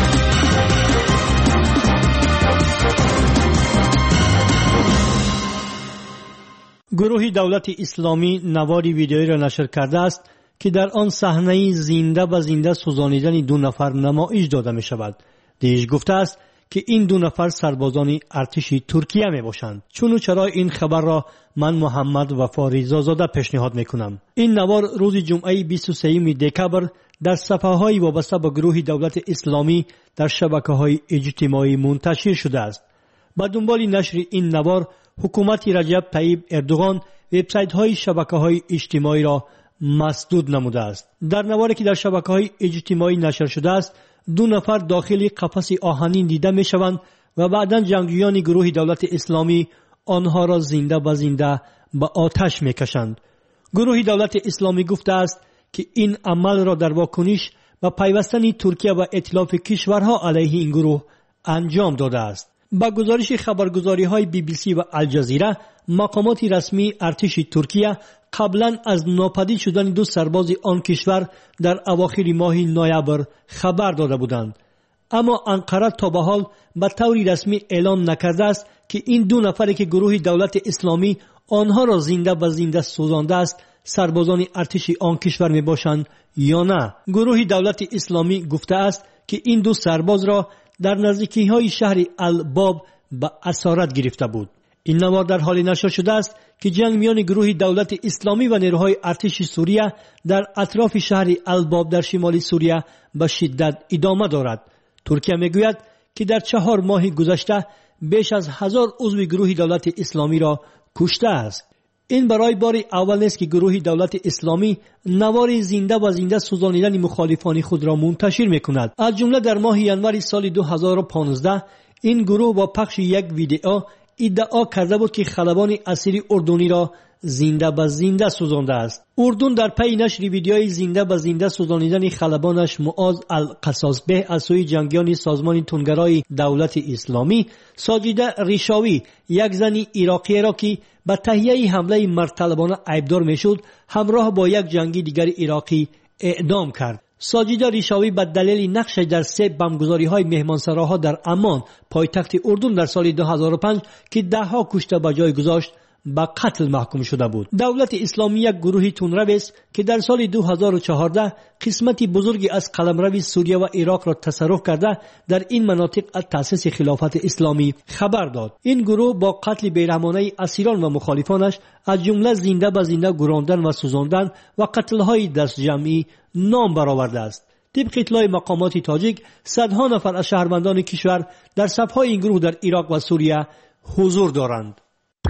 گروه دولت اسلامی نواری ویدیویی را نشر کرده است که در آن صحنه زنده به زنده سوزانیدن دو نفر نمایش داده می شود. دیش گفته است که این دو نفر سربازان ارتش ترکیه می باشند. چون و چرا این خبر را من محمد وفا رضازاده پیشنهاد می کنم. این نوار روز جمعه بیست و سوم دکبر در صفحه های وابسته به گروه دولت اسلامی در شبکه های اجتماعی منتشر شده است. با دنبال نشر این نوار حکومت رجب طیب اردوغان وبسایت های شبکه های اجتماعی را مسدود نموده است. در نواری که در شبکه های اجتماعی نشر شده است، دو نفر داخل قفس آهنین دیده می شوند و بعداً جنگجویان گروه دولت اسلامی آنها را زنده به زنده به آتش می کشند. گروه دولت اسلامی گفته است که این عمل را در واکنش به پیوستن ترکیه و ائتلاف کشورها علیه این گروه انجام داده است. با گزارش خبرگزاری های بی بی سی و الجزیره، مقامات رسمی ارتش ترکیه قبلا از ناپدید شدن دو سرباز آن کشور در اواخر ماه نوامبر خبر داده بودند. اما انقره تا به حال به طور رسمی اعلام نکرده است که این دو نفری که گروه دولت اسلامی آنها را زنده به زنده سوزانده است سربازان ارتش آن کشور می باشند یا نه. گروه دولت اسلامی گفته است که این دو سرباز را در نزدیکی های شهر الباب به اسارت گرفته بود. این نوار در حال نشر شده است که جنگ میان گروه دولت اسلامی و نیروهای ارتش سوریه در اطراف شهر الباب در شمال سوریه به شدت ادامه دارد. ترکیه میگوید که در چهار ماه گذشته بیش از هزار عضو گروه دولت اسلامی را کشته است. این برای بار اول نیست که گروه دولت اسلامی نوار زنده و زنده سوزانیدن مخالفان خود را منتشر میکند. از جمله در ماه ینور سال دو هزار و پانزده این گروه با پخش یک ویدئو ادعا کرده بود که خلبان اسیر اردنی را زنده به زنده سوزانده است. اردن در پی نشر ویدیوی زنده به زنده سوزانیدن خلبانش معاذ القصاصبه از سوی جنگیان سازمان تندگرای دولت اسلامی، ساجده ریشاوی یک زن عراقی را که به تهیه حمله مرد عیبدار میشد همراه با یک جنگی دیگر عراقی اعدام کرد. ساجده ریشاوی به دلیل نقشش در سه بمبگذاری‌های مهمانسراها در عمان پایتخت اردن در سال دو هزار و پنج که ده ها کشته به جای گذاشت به قتل محکوم شده بود. دولت اسلامی یک گروه تندرو است که در سال دو هزار و چهارده قسمتی بزرگی از قلمرو سوریه و عراق را تصرف کرده در این مناطق از تأسیس خلافت اسلامی خبر داد. این گروه با قتل بیرحمانه اسیران و مخالفانش از جمله زنده به زنده گراندن و سوزاندن و قتل‌های دست جمعی نام برآورده است. طبق اطلاع مقامات تاجیک، صدها نفر از شهروندان کشور در صف‌های این گروه در عراق و سوریه حضور دارند.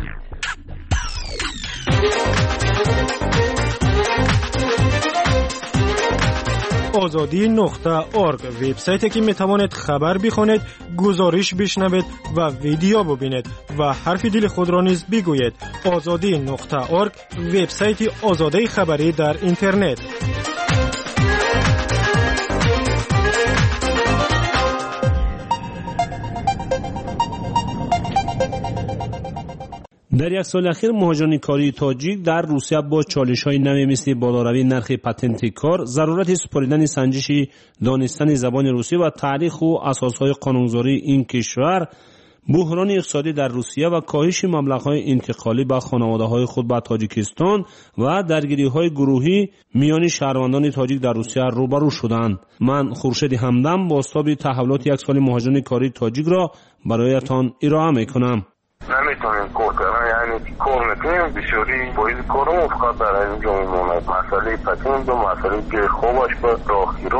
آزادی نقطه ارگ وبسایتی که میتوانید خبر بخوانید، گزارش بشنوید و ویدیو ببینید و حرف دل خود را نیز بگویید. آزادی نقطه ارگ وبسایت آزادی خبری در اینترنت. در یک سال اخیر مهاجران کاری تاجیک در روسیه با چالش‌های نوی مثل بالاروی نرخ پتنت کار، ضرورت سپاریدن سنجش دانستن زبان روسی و تعلیق و اساسهای قانونگذاری این کشور، بحران اقتصادی در روسیه و کاهش مبلغ‌های انتقالی به خانواده‌های خود به تاجیکستان و درگیری‌های گروهی میان شهروندان تاجیک در روسیه روبرو شدند. من خورشید همدم بازتاب تحولات یک سال مهاجران کاری تاجیک را برایتان ارائه می‌کنم. نمیتونیم کار کنیم، یعنی کار میکنیم بسیاری باید کارمون فقط در اینجا میمونه. مسئله پتنت و مسئله که خوبش به راهگیراش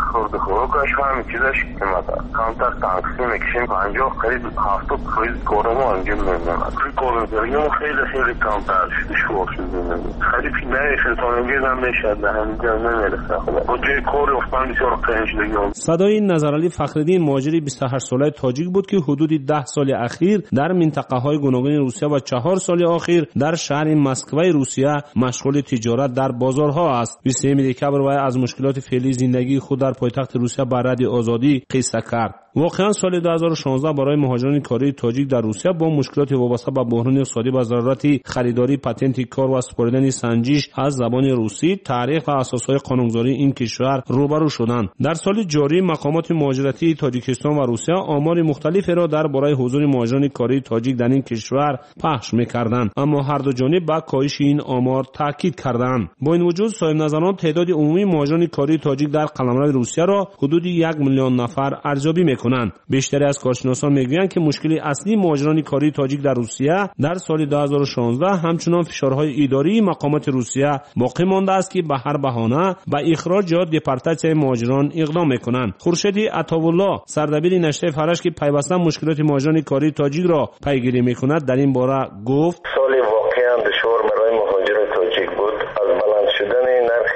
خورده خوراکش همین چیزش قیمت است. کمتر تقسیم میکشیم پنجاه قریب هفتاد فیصد کارمو انجام میدیم. کارگزاری ما خیلی خیلی کمتر شروع شده. خرید نه انسانانگیز هم میشد به همینجا نمیرسه. با جای کار افتان بسیار قیمت شده. صدای نظرعلی فخرالدین مهاجر بیست و هشت ساله تاجیک بود که حدود ده سال اخیر در منطقه های گوناگون روسیه و چهار سال اخیر در شهر مسکو روسیه مشغول تجارت در بازارها است. بیست و سوم دکبر وی از مشکلات فعلی زندگی خود در پایتخت روسیه بر رادیو آزادی قصه کرد. واقعا سال دو هزار و شانزده برای مهاجران کاری تاجیک در روسیه با مشکلات وابسته به بحران اقتصادی و ضرورت خریداری پتنت کار و سپردن سنجش از زبان روسی، تاریخ و اساسهای قانونگذاری این کشور روبرو شدند. در سال جاری مقامات مهاجرتی تاجیکستان و روسیه آمار مختلفی را درباره حضور مهاجران کاری تاجیک در این کشور پخش می‌کردند، اما هر دو جانب به کاهش این آمار تاکید کردند. با این وجود صاحب نظران تعداد عمومی مهاجران کاری تاجیک در قلمرو روسیه را حدود یک میلیون نفر ارزیابی می‌کنند. بیشتری از کارشناسان میگویند که مشکل اصلی مهاجران کاری تاجیک در روسیه در سال دو هزار و شانزده همچنان فشارهای اداری مقامات روسیه باقی مانده است که به هر بهانه به اخراج یا دپورتاسیون مهاجران اقدام میکنند. خورشید عطاالله سردبیر نشریه فرش که پیوسته مشکلات مهاجران کاری تاجیک را پیگیری میکند در این باره گفت: سال واقعا دشوار برای مهاجران تاجیک بود. از بلند شدن نرخ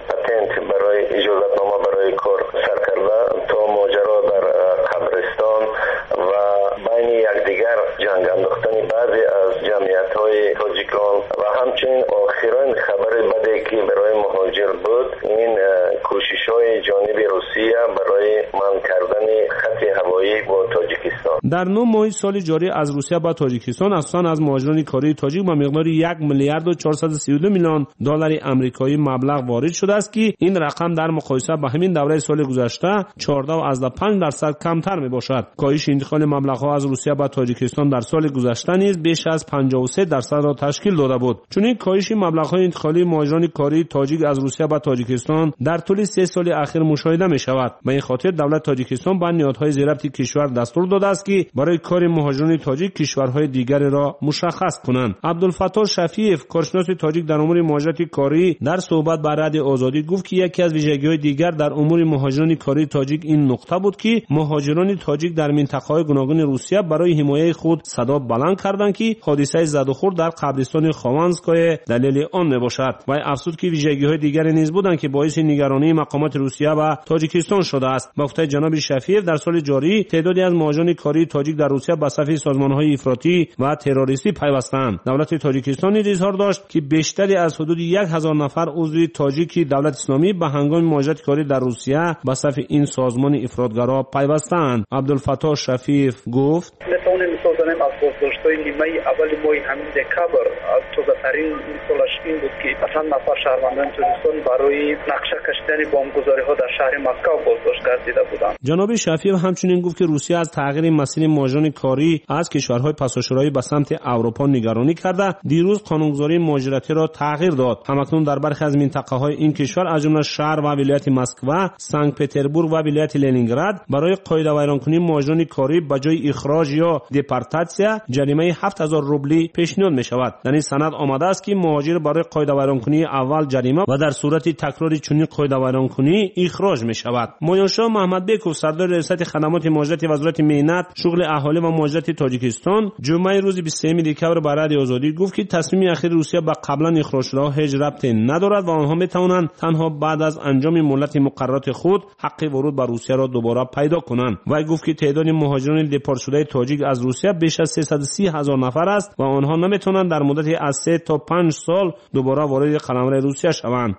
پتنت برای اجازه‌نامه برای کار سر کرده تا ماجرا در قبرستان و بین یکدیگر جنگ انداختن بعضی از جمعیت‌های تاجیکان و همچنین آخرین خبر بدی که برای مهاجر بود این کوشش‌های جانب روسیه برای منع کردن خط هوایی با تاجیکستان. در نه ماه سال جاری از روسیه به تاجیکستان اساساً از مهاجران کاری تاجیک به مقدار یک میلیارد و چهارصد و سی و دو میلیون دلار آمریکایی مبلغ وارد شده است که این رقم در مقایسه با همین دوره سال گذشته چهارده و از پنج درصد کمتر میباشد. کاهش انتقال مبلغ‌ها از روسیه به تاجیکستان در سال گذشته نیز بیش از پنجاه و سه درصد را تشکیل داده بود. چون این کاهش مبلغ‌های انتقالی مهاجران کاری تاجیک از روسیه به تاجیکستان در طول سه سال اخیر مشاهده می‌شود. به این خاطر دولت تاجیکستان به نهادهای زیربط کشور دستور داده است که برای کار مهاجران تاجیک کشورهای دیگری را مشخص کنند. عبدالفتاح شفیف کارشناس تاجیک در امور مهاجرت کاری در صحبت با رادیو آزادی گفت که یکی از ویژگی‌های دیگر در امور مهاجران کاری تاجیک این نقطه بود که مهاجران تاجیک در منطقه‌های گوناگون روسیه برای حمایت خود صدا بلند کردند که حادثه زد و خورد در قبرستان خوانسکای دلیل آن نباشد. و افزود که ویژگی‌های دیگری نیز بودند که باعث نگرانی مقامات روسیه و تاجیکستان شده است. با گفته جناب شفیف در سال جاری تعدادی از مهاجران کاری تاجیک در روسیه به صف سازمان‌های افراطی و تروریستی پیوستند. دولت تاجیکستان نیز اظهار داشت که بیشتری از حدود یک هزار نفر عضو تاجیکی دولت اسلامی به هنگام مهاجرت کاری در روسیه به صف این سازمان افراطگرا پیوستند. عبدالفتاح شفیف گفت: میتونیم مثال زنیم از بازداشت‌های نیمه اول ماه همین دکبر از تازه‌ترین مثالش این بود که مثلا نفر شهروندان تاجیکستان برای نقشه کشیدن بمبگذاری‌ها در شهر مسکو بازداشت گردیده بودند. جناب شفیف همچنین گفت که روسیه از تغییر مسیر مهاجران کاری از کشورهای پساشورایی به سمت اروپا نگرانی کرده. دیروز قانونگذاری مهاجرتی را تغییر داد. همکنون در برخی از منطقه‌های این کشور از جمله شهر و ولایت مسکو، سنت پترزبورگ و ولایت لنینگراد برای قاعده ویرانکنی مهاجران کاری به جای اخراج یا دپورتاسیون جریمه هفت هزار روبلی پیشنهاد می‌شود. در این سند آمده است که مهاجر برای قاعده ویرانکنی اول جریمه و در صورت تکرار چنین قاعده ویرانکنی اخراج می‌شود. مویانشاه محمد بیکوف سردار ریاست خدمات مهاجرت وزارت مهنت، شغل اهالی و مهاجرت تاجیکستان جمعه روز بیست و سوم دکبر به رادیو آزادی گفت که تصمیم اخیر روسیه به قبلا اخراج شده‌ها هیچ ربطی ندارد و آنها می‌توانند تنها بعد از انجام مهلت مقررات خود حق ورود به روسیه را دوباره پیدا کنند. و گفت که تعداد مهاجران دپورت شده تاجیک از روسیه بیش از سیصد و سی هزار نفر است و آنها نمی‌توانند در مدت از سه تا پنج سال دوباره وارد قلمرو روسیه شوند.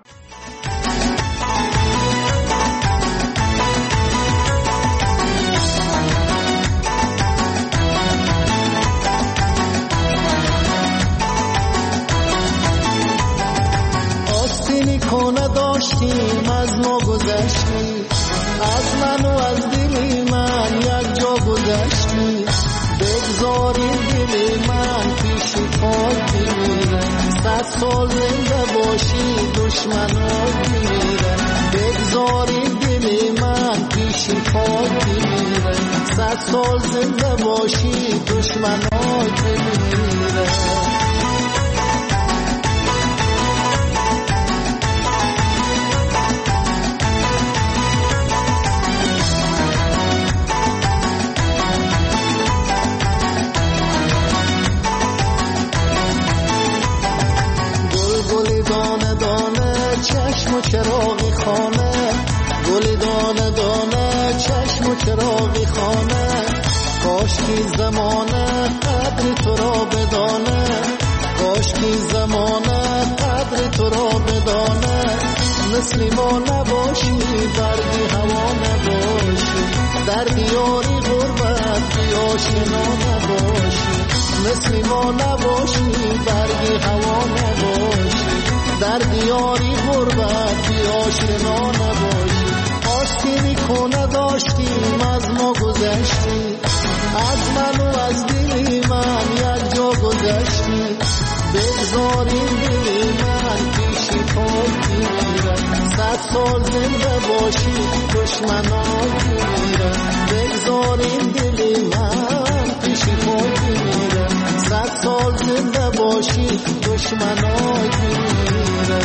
داشتیم از ما گذشتی، از من و از دل من یک جا گذشتی، بگذاری دل من پیش پاک میره، صد سال زنده باشی دشمنات میره، بگذاری دل من پیش پاک میره، صد سال زنده باشی دشمنات میره. خانه کاش کی زمانه قدر تو را بدانه کاش کی زمانه قدر تو را بدانه مثل ما نباشی برگی هوا نباشی در دیاری غربت بی آشنا نباشی مثل ما نباشی برگی هوا نباشی در دیاری غربت بی آشنا نباشی آستینی کنه داشتیم از ما گذشتی از من و از دلی من یک جا گذشتی بگذاریم دلی من پیشی پای میرن صد سال زنده باشی دشمنان میرن بگذاریم دلی من پیشی پای میرن صد سال زنده باشی دشمنان میرن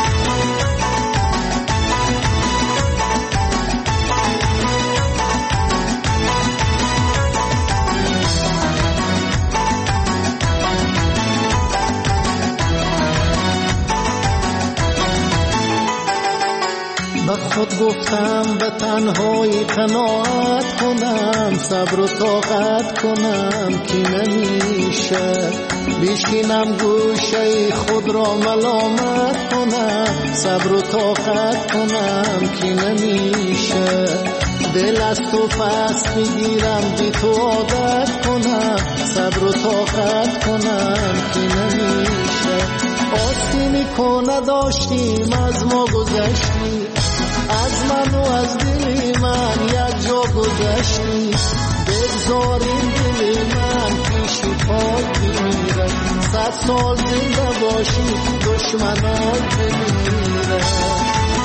به خود گفتم به تنهایی قناعت کنم صبر و طاقت کنم که نمیشه بیشینم گوشه خود را ملامت کنم صبر و طاقت کنم که نمیشه دل از تو پس بگیرم بی تو عادت کنم صبر و طاقت کنم که نمیشه آستینی کنه داشتیم از ما گذشتی از من و از دلی من یک جا گذشتی بگذاریم دلی من پیشی پای میرن صد سال زنده باشی دشمنان میرن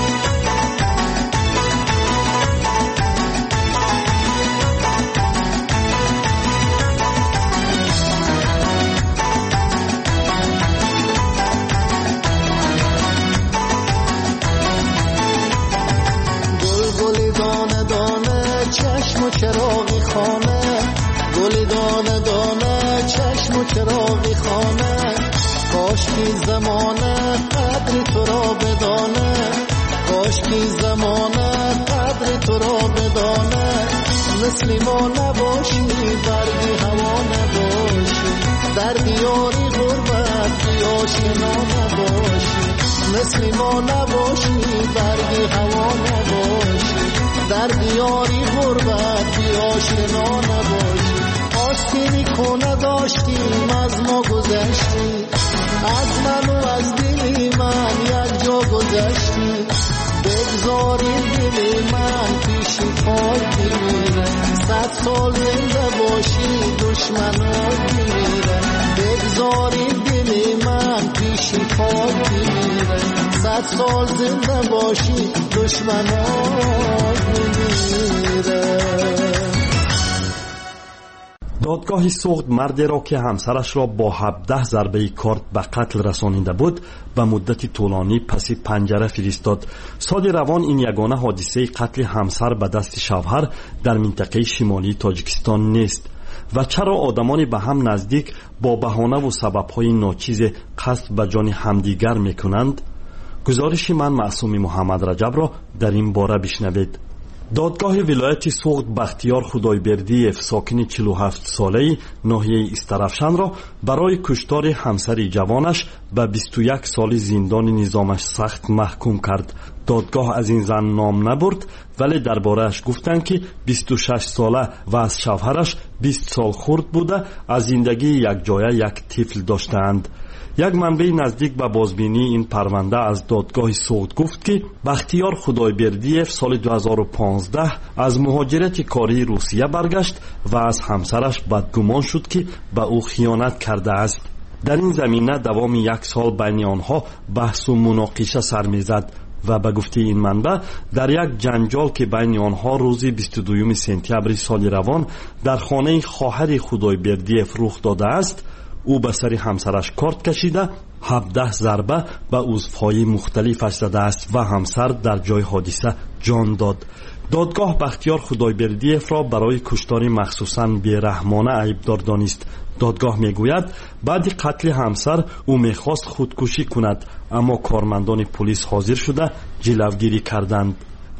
چشم و چراغی خانه گل دانه دانه چشم و چراغی خانه کاش کی زمانه قدر تو را بدانه کاش کی زمانه قدر تو را بدانه مثل ما نباشی برگی هوا نباشی در دیاری غربت بی آشنا نباشی مثل ما نباشی برگی هوا نباشی در دیاری غربت بی آشنا نباشی آستینی کنه داشتیم از ما گذشتی از من و از دلی من یک جا گذشتی بگذاریم دلی من پیشی پای میره صد سال زنده باشی دشمنان میره بگذاریم دلی من پیشی پای میره صد سال زنده باشی دشمنان میره. دادگاه سوخت مردی را که همسرش را با هفده ضربه کارد به قتل رسانیده بود به مدت طولانی پس پنجره فرستاد. سال روان این یگانه حادثه قتل همسر به دست شوهر در منطقه شمالی تاجیکستان نیست. و چرا آدمان به هم نزدیک با بهانه و سبب‌های ناچیز قصد به جان همدیگر میکنند؟ گزارش من معصوم محمد رجب را در این باره بشنوید. دادگاه ولایت سوخت بختیار خدایبردیف ساکن چهل و هفت ساله ناحیه استرافشان را برای کشتار همسر جوانش به بیست و یک سال زندان نظامش سخت محکوم کرد. دادگاه از این زن نام نبرد ولی درباره‌اش گفتند که بیست و شش ساله و از شوهرش بیست سال خرد بوده از زندگی یک جایه یک طفل داشتند. یک منبع نزدیک به بازبینی این پرونده از دادگاه سوخت گفت که بختیار خدایبردیف سال دو هزار و پانزده از مهاجرت کاری روسیه برگشت و از همسرش بدگمان شد که به او خیانت کرده است. در این زمینه دوام یک سال بین آنها بحث و مناقشه سر می‌زد و به گفته این منبع در یک جنجال که بین آنها روز بیست و دو سپتامبر سال روان در خانه خواهر خدایبردیف رخ داده است، او به سر همسرش کارد کشیده هفده ضربه به عضوهای مختلفش زده است و همسر در جای حادثه جان داد. دادگاه بختیار خدایبردیف را برای کشتار مخصوصاً بی‌رحمانه عیبدار دانست. دادگاه میگوید بعد قتل همسر او میخواست خودکشی کند اما کارمندان پلیس حاضر شده جلوگیری کردند.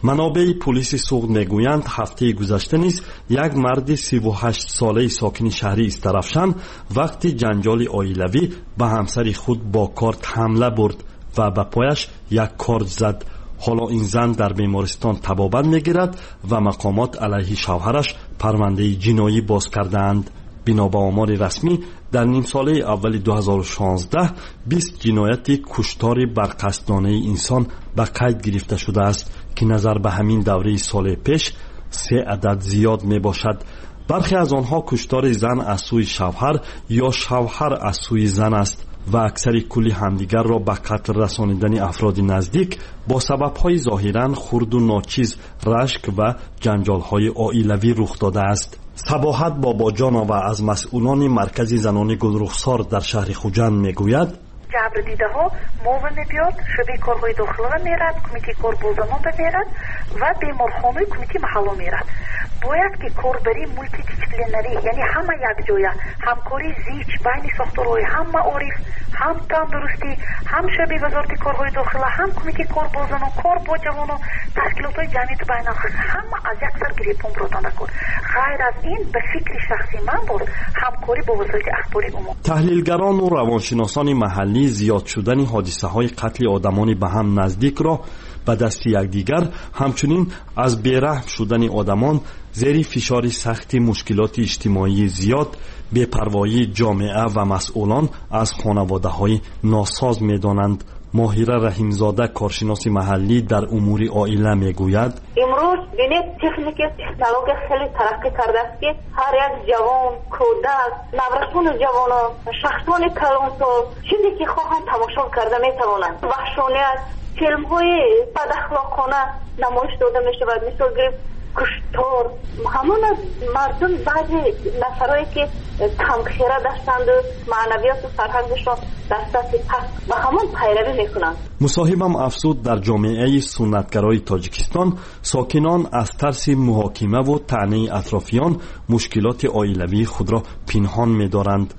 منابع پلیس سوخت میگویند هفته گذشته نیز یک مرد سی و هشت ساله ساکن شهری استرافشان وقتی جنجال عائلوی به همسر خود با کارت حمله برد و به پایش یک کارت زد. حالا این زن در بیمارستان طبابت میگیرد و مقامات علیه شوهرش پرونده جنایی باز کردند. بنا به آمار رسمی در نیم ساله اول دو هزار و شانزده بیست جنایت کشتار برقصدانه انسان به قید گرفته شده است که نظر به همین دوره سال پیش سه عدد زیاد می باشد. برخی از آنها کشتار زن از سوی شوهر یا شوهر از سوی زن است و اکثر کلی همدیگر را به قتل رسانیدن افراد نزدیک با سبب‌های ظاهراً خرد و ناچیز، رشک و جنجال‌های عائلوی رخ داده است. صباحت باباجانова از مسئولان مرکز زنان گلرخسار در شهر خوجند میگوید جبر دیده ها موو میبیاد، شبه کارهای داخله میرد، کمیته کار بازمان میرد و بیمارخانه کمیته محله میرد. باید که کاربری مولتی دیسپلینری، یعنی همه یک جایه، همکاری زیچ بین ساختارهای هم معارف، هم تندرستی، هم شبه وزارت کارهای داخله، هم کمیته کار بازمان، کار با جوانان، تشکیلات های جمعیت بین الخص، همه از یک سر گریپون براتانه کن. غیر از این به فکر شخصی من بود همکاری با وزارت اخباری عمومی. تحلیلگران و روانشناسان محلی زیاد شدن حادثه های قتل آدمان به هم نزدیک را به دست یکدیگر، همچنین از بیرحم شدن آدمان زیر فشار سخت مشکلات اجتماعی زیاد، بی‌پروایی جامعه و مسئولان از خانواده های ناساز می دانند. ماهیره رحیمزاده کارشناس محلی در امور عائله میگوید امروز ببینید تکنیک تکنولوژی خیلی ترقی کرده است که هر یک جوان، کودک، نوجوان جوانان، شخصان کلانساز چیزی که خواهند تماشا کرده میتوانند. وحشانیت، فیلم های بداخلاقانه نمایش داده می شود. مثل گرفت کشتار، همون مردم بعضی نفرایی که کمخیره داشتند و معنویات و فرهنگشان در سطح پست و همون پیروی میکنند. مصاحبم افزود در جامعه سنتگرای تاجیکستان ساکنان از ترس محاکمه و طعنه اطرافیان مشکلات عائلوی خود را پنهان می‌دارند.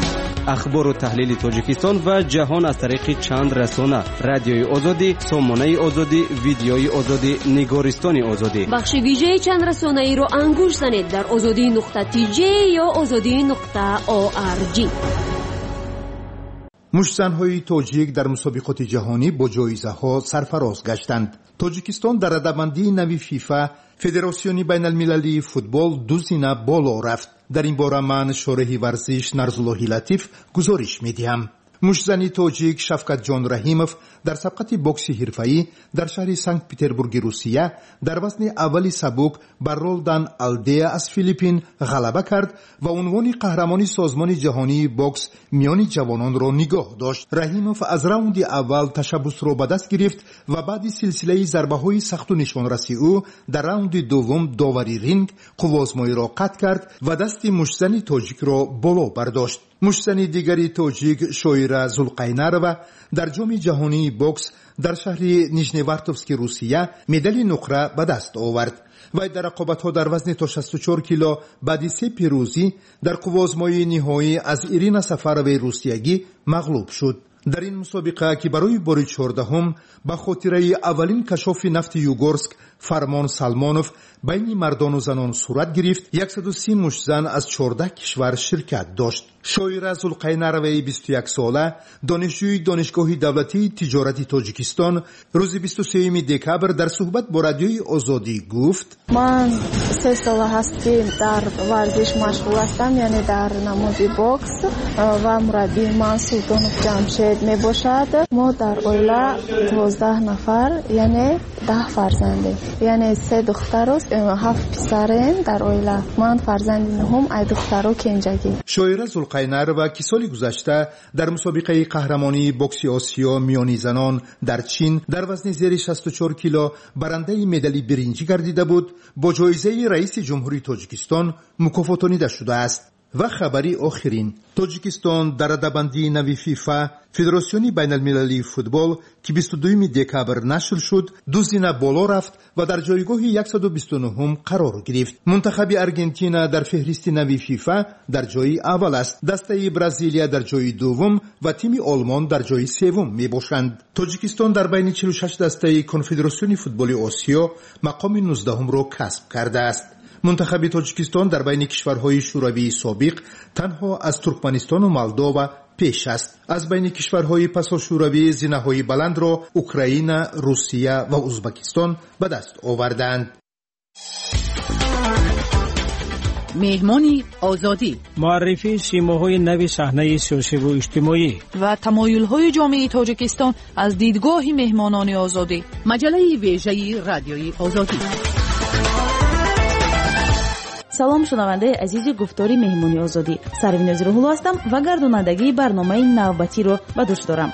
اخبار و تحلیل تاجیکستان و جهان از طریق چند رسانه: رادیوی آزادی، سامانه آزادی، ویدیوی آزادی، نگارستان آزادی. بخش ویژه چند رسانه ای را انگوش زنید در آزادی نقطه تی جی یا آزادی نقطه او آر جی. مشت‌زن‌های تاجیک در مسابقات جهانی با جایزه‌ها سرفراز گشتند. تاجیکستان در رده‌بندی نوی فیفا فدراسیونی بین المللی فوتبال دو زینه بالا رفت. در این باره من شارح ورزش نرزاللهی لطیف گزارش می‌دهم. مشت‌زنی تاجیک شفقت جان رحیمов در سبقت بوکس حرفه‌ای در شهر سنت پتربورگ روسیه در وزن اولی سبک بر رولدان آلدیا از فیلیپین غلبه کرد و عنوان قهرمانی سازمان جهانی بوکس میان جوانان را نگاه داشت. رحیمov از راوند اول تشبث را به دست گرفت و بعد سلسله ضربه‌های سخت و نشانرسی او در راوند دوم داوری رینگ قوازمایی را قطع کرد و دست مشت‌زنی تاجیک را بالا برداشت. مشت‌زنی دیگری تاجیک شویره زولقینرova در جام جهانی بوکس در شهر نیژنیوارتوفسک روسیه مدال نقره به دست آورد. وی در رقابت‌ها در وزن تا شصت و چهار کیلو بعد سه پیروزی در قوازمایی نهایی از ایرینا سفروی روسیگی مغلوب شد. در این مسابقه که برای بار چهاردهم به خاطره اولین کشاف نفت یوگورسک فرمان سلمانوف بین مردان و زنان صورت گرفت، صد و سی مشت‌زن از چهارده کشور شرکت داشت. شویره زولقینروی بیست و یک ساله دانشجوی دانشگاه دولتی تجارت تاجیکستان روز بیست و سوم دکبر در صحبت با رادیوی آزادی گفت: من سه سال هست که در ورزش مشغول هستم، یعنی در نماد بوکس و مربی من سلطانوف جمشید می باشد. ما در عائله دوازده نفر یعنی ده فرزنده، یعنی سه دختر و هفت پسریم در عائله. من فرزند نهم، ای دخترو کنجگی. شویره زولقینرova که سال گذشته در مسابقه قهرمانی بوکس آسیا میانی زنان در چین در وزن زیر شصت و چهار کیلو برنده مدال برنجی گردیده بود، با جایزه رئیس جمهوری تاجیکستان مکافاتانیده شده است. و خبری آخرین، تاجیکستان در رده‌بندی نوی فیفا فدراسیون بین المللی فوتبال که بیست و دوم دکامبر نشر شد دو زینه بالا رفت و در جایگاه صد و بیست و نه قرار گرفت. منتخب آرژانتین در فهرست نوی فیفا در جای اول است، دسته برزیلیا در جای دوم و تیم آلمان در جای سوم میباشند. تاجیکستان در بین چهل و شش دسته کنفدراسیون فوتبال آسیا مقام نوزدهم را کسب کرده است. منتخب تاجیکستان در بین کشورهای شوروی سابق تنها از ترکمنستان و مولداوا پیش است. از بین کشورهای پسا شوروی زینه‌های بلند را اوکراین، روسیه و ازبکستان به دست آوردند. مهمانی آزادی، معرفی سیماهای نو صحنه سیاسی و اجتماعی و تمایل‌های جامعه تاجیکستان از دیدگاه مهمانان آزادی. مجله ویژه رادیوی آزادی. سلام شنونده عزیز گفتاری مهمانی آزادی، سرویناز روح‌الله هستم و گردانندگی برنامه نوبتی رو به دوش دارم.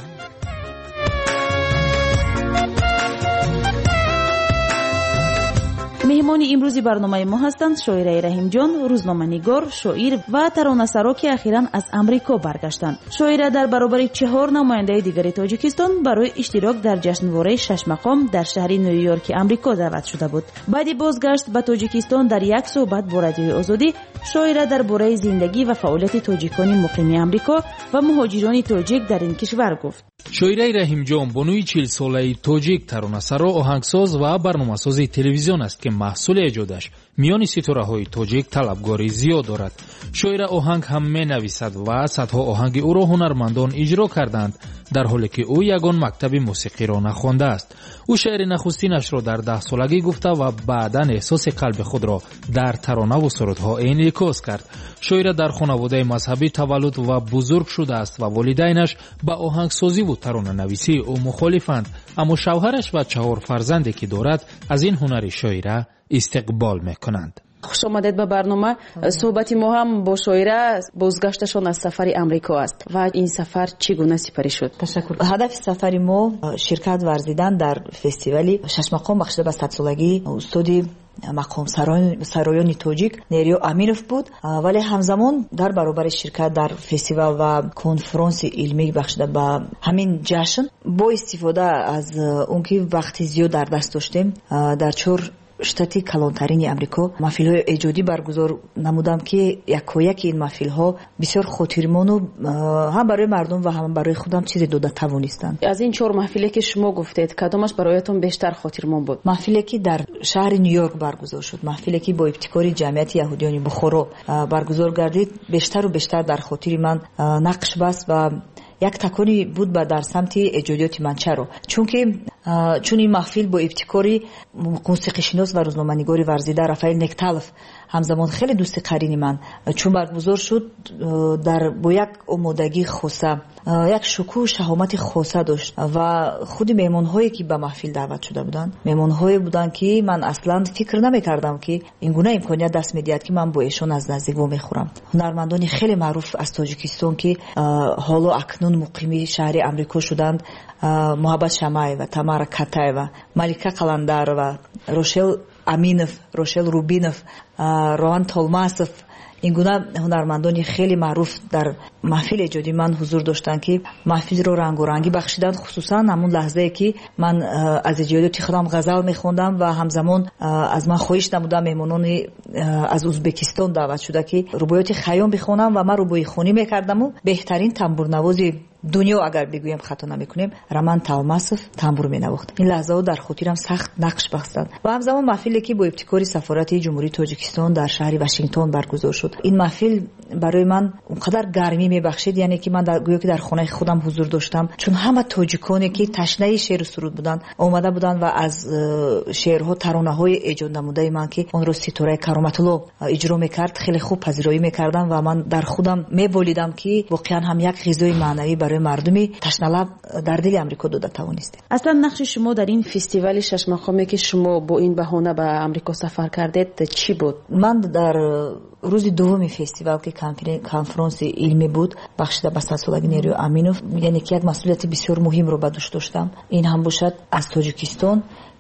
مهمانی امروزی برنامه ما هستند شاعره رحیم جان، روزنامه‌نگار، شاعر و ترانه‌سرا که اخیراً از امریکا برگشتند. شاعره در برابر چهار نماینده دیگر تاجیکستان برای اشتراک در جشنواره شش مقام در شهر نیویورک آمریکا دعوت شده بود. بعد بازگشت به تاجیکستان در یک صحبت با رادیوی آزادی، شاعره درباره زندگی و فعالیت تاجیکان مقیم آمریکا و مهاجران تاجیک در این کشور گفت. شاعره رحیم جان بانوی چهل ساله تاجیک، ترانه‌سرا، آهنگساز و برنامه‌ساز تلویزیون است که محصول ایجادش میان ستاره‌های تاجیک طلبگاری زیاد دارد. شاعر آهنگ هم می‌نویسد و صدها آهنگ او را هنرمندان اجرا کردند، در حالی که او یگان مکتب موسیقی را نخوانده است. او شعر نخستینش را در ده سالگی گفته و بعداً احساس قلب خود را در ترانه و سرودها انعکاس کرد. شاعر در خانواده مذهبی تولد و بزرگ شده است و والدینش به آهنگسازی و ترانه‌نویسی او مخالفند، اما شوهرش و چهار فرزندی که دارد از این هنر شاعره استقبال میکنند. خوش آمدید به برنامه. صحبت ما هم با شاعره بازگشتشان از سفر امریکا است و این سفر چگونه سپری شد؟ تشکر. هدف سفر ما شرکت ورزیدن در فستیوالی شش مقام بخشیده به صد سالگی استادی مقام سرایان تاجیک نیریو امینوف بود، ولی همزمان در برابر شرکت در فستیوال و کنفرانس علمی بخشیده به همین جشن با استفاده از اون که وقتی زیاد در دست داشتیم در چهار штати калонтарини амрико маҳфилҳои эҷодӣ баргузор намудам ки якояки ин маҳфилҳо бисёр хотирмону ҳам барои мардум ва ҳам барои худам чизе дода тавонистанд. аз ин чор маҳфиле ки шумо гуфтед кадомаш бароятон бештар хотирмон буд? маҳфиле ки дар шаҳри нью-йорк баргузор шуд, маҳфиле ки бо ибтикори ҷамъияти яҳудиёни бухоро баргузор гардид, бештару бештар дар хотири ман нақш баст ва як такони буд ба дар самти эҷодиёти ман. чаро? чунки чун ин маҳфил бо ибтикори мусиқишинос ва рӯзноманигори варзида рафаил некталов ҳамзамон хеле дӯсти қарини ман чун баргузор шуд дар бо як омодагӣ хоса, як шукӯҳу шаҳомати хоса дошт ва худи меҳмонҳое ки ба маҳфил даъват шуда буданд меҳмонҳое буданд ки ман аслан фикр намекардам ки ин гуна имконият даст медиҳад ки ман бо эшон аз наздик вомехӯрам. ҳунармандони хеле маъруф аз тоҷикистон ки ҳоло акнун муқими шаҳри амрико шуданд, муҳаббат шамаева, тамара катаева, малика қаландарова, рошел аминов, рошел рубинов, роҳан толмасов, ин гуна ҳунармандони хеле маъруф дар маҳфили эҷоди ман ҳузур доштанд ки маҳфилро рангорангӣ бахшиданд. хусусан ҳамун лаҳзае ки ман аз эҷодиёти худам ғазал мехондам ва ҳамзамон аз ман хоҳиш намудам меҳмонони аз узбекистон даъват шуда ки рубоёти хаём бихонам ва ман рубоихонӣ мекардаму беҳтарин тамбурнавози дунё агар бигӯем хато намекунем раман талмасов тамбур менавохт. ин лаҳзаҳо дар хотирам сахт нақш бастанд ва ҳамзамон маҳфиле ки бо ибтикори сафорати ҷумҳурии тоҷикистон дар шаҳри вашингтон баргузор шуд. ин маҳфил барои ман онқадар гармӣ мебахшид, яъне ки ман гӯё ки дар хонаи худам ҳузур доштам, чун ҳама тоҷиконе ки ташнаи шеъру суруд буданд омада буданд ва аз шеърҳо таронаҳои эҷод намудаи ман ки онро ситораи кароматулло иҷро мекард хеле хуб пазироӣ мекардам ва ман дар худам меболидам ки воқеан ҳам як ғизои маънавӣ барои мардуми ташналаб дар дили амрико дода тавонистем. аслан нақши шумо дар ин фестивали шашмақоме ки шумо бо ин баҳона ба амрико сафар кардед чӣ буд? ман дар рӯзи дуввуми фестивал ки конферонси илмӣ буд бахшида ба садсолаги нерӯи аминов, яъне ки як масъулияти бисёр муҳимро ба дӯш доштам. ин ҳам бошад аз тоҷикистон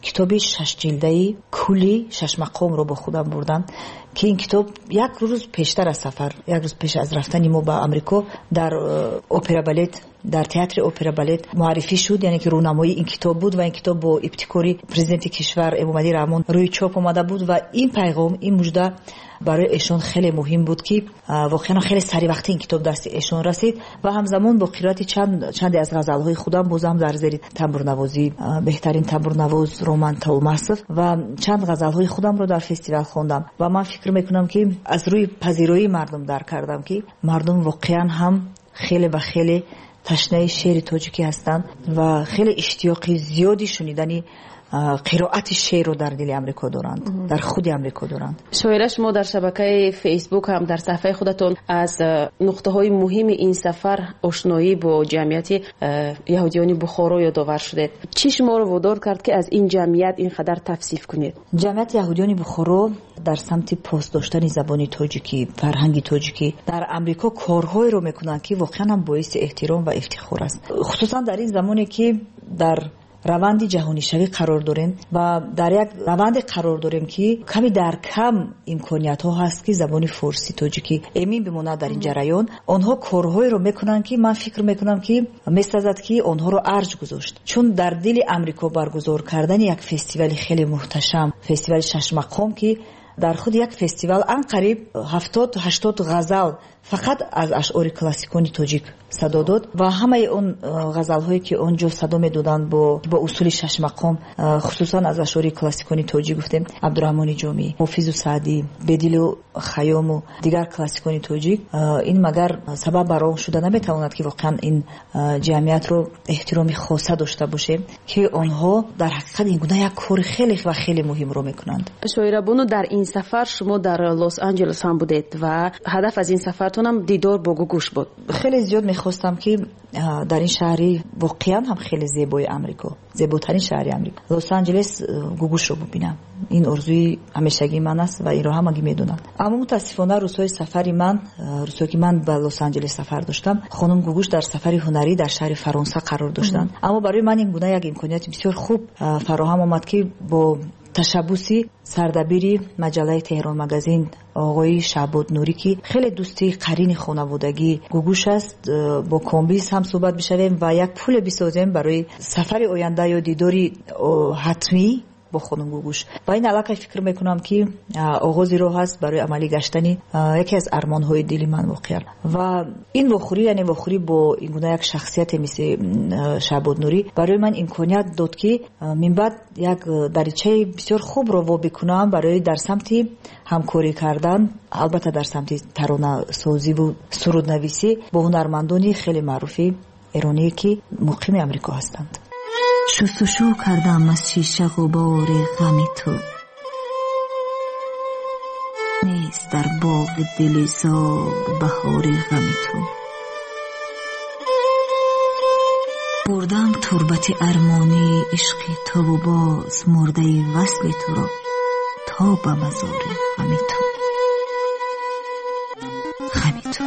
کتابی شش جلده‌ای کلی شش مقام رو با خودم بردم که این کتاب یک روز پیشتر از سفر، یک روز پیش از رفتن ما به آمریکا در اپرا بالت، در تئاتر اپرا بالت معرفی شد، یعنی که رونمایی این کتاب بود و این کتاب با ابتکاری پرزیدنت کشور امامعلی رحمان روی چاپ آمده بود و این پیغام، این مژده برای ایشون خیلی مهم بود که واقعا خیلی سری وقتی این کتاب دست ایشون رسید و همزمان با قرائت چند چند از غزل‌های خودم بازم در زیر تنبورنوازی، بهترین تنبورنواز رومان توماسف و چند غزل‌های خودم رو در فستیوال خوندم و من فکر میکنم که از روی پذیرایی مردم در کردم که مردم واقعا هم خیلی و خیلی تشنه شعر تاجیکی هستند و خیلی اشتیاقی زیادی شنیدنی قرائت شعر رو در دل آمریکا دارند، در خود آمریکا دارند. شاعره شما در شبکه فیسبوک هم در صفحه خودتون از نقطه های مهم این سفر آشنایی با جمعیت یهودیان بخارا یادآور شده. چی شما رو وادار کرد که از این جمعیت اینقدر توصیف کنید؟ جمعیت یهودیان بخارا در سمت پاس داشتن زبان تاجیکی، فرهنگ تاجیکی در آمریکا کارهایی رو میکنن که واقعا هم باعث احترام و افتخار است، خصوصا در این زمانی که در روند جهانی شوی قرار داریم و در یک روند قرار داریم که کمی در کم امکانیت ها هست که زبان فارسی تاجیکی امین بمونه در این جریان. آنها کارهایی رو میکنن که من فکر میکنم که میسازد که آنها رو ارج گذاشت، چون در دل آمریکا برگزار کردن یک فستیوال خیلی محتشم، فستیوال شش مقام که در خود یک فستیوال ان قریب هفتاد تا هشتاد غزل فقط از اشعار کلاسیکانی تاجیک صدا داد و همه اون غزل هایی که اونجا صدا میدادن با با اصول شش مقام، خصوصا از اشعار کلاسیکانی تاجیک گفتیم عبدالرحمن جامی، حافظ سعدی، بدیل و خیام و دیگر کلاسیکانی تاجیک، این مگر سبب برای شده نمیتواند که واقعا این جمعیت رو احترامی خاصه داشته باشه که آنها در حقیقت این گونه یک کار خیلی و خیلی مهم رو میکنند. شاعره بونو در این سفر شما در لس آنجلس هم بودید و هدف از این سفرتون هم دیدار با گوگوش بود. خیلی زیاد میخواستم که در این شهری واقعا هم خیلی زیبای آمریکا، زیباترین شهر آمریکا، لس آنجلس گوگوش رو ببینم. این آرزوی همیشگی من است و این رو هم اگه میدونن. اما متاسفانه روزهای سفری من، روزهایی که من به لس آنجلس سفر داشتم، خانم گوگوش در سفری هنری در شهر فرانسه قرار داشتن. اما برای من این گونه یک امکانیت بسیار خوب فراهم آمد که با تشبوسی سردبیری مجله تهران مگزین آقای شعباد نوری که خیلی دوستی قرین خانوادگی گوگوش است، با کامبیز هم صحبت بشویم و یک پول بسازیم برای سفر آینده یا دیداری حتمی با خانم گوگوش. و این علاقه فکر میکنم که آغازی رو هست برای عملی گشتنی یکی از ارمانهای دلی من واقعا. و این وخوری یعنی وخوری با این گونه یک شخصیت مثل شعباد نوری برای من امکانیت داد که من بعد یک دریچه بسیار خوب رو وا بکنم برای در سمت همکاری کردن، البته در سمت ترانه سازی و سرود نویسی با هنرمندانی خیلی معروفی ایرانی که مقیم آمریکا هستند. شستشو کردم از شیشه غبار غم تو، نیست در باغ دل زار بهار غم تو. بردم تربت ارمانی عشق تو و باز مرده وصل تو را تا به مزار غم تو، غم تو.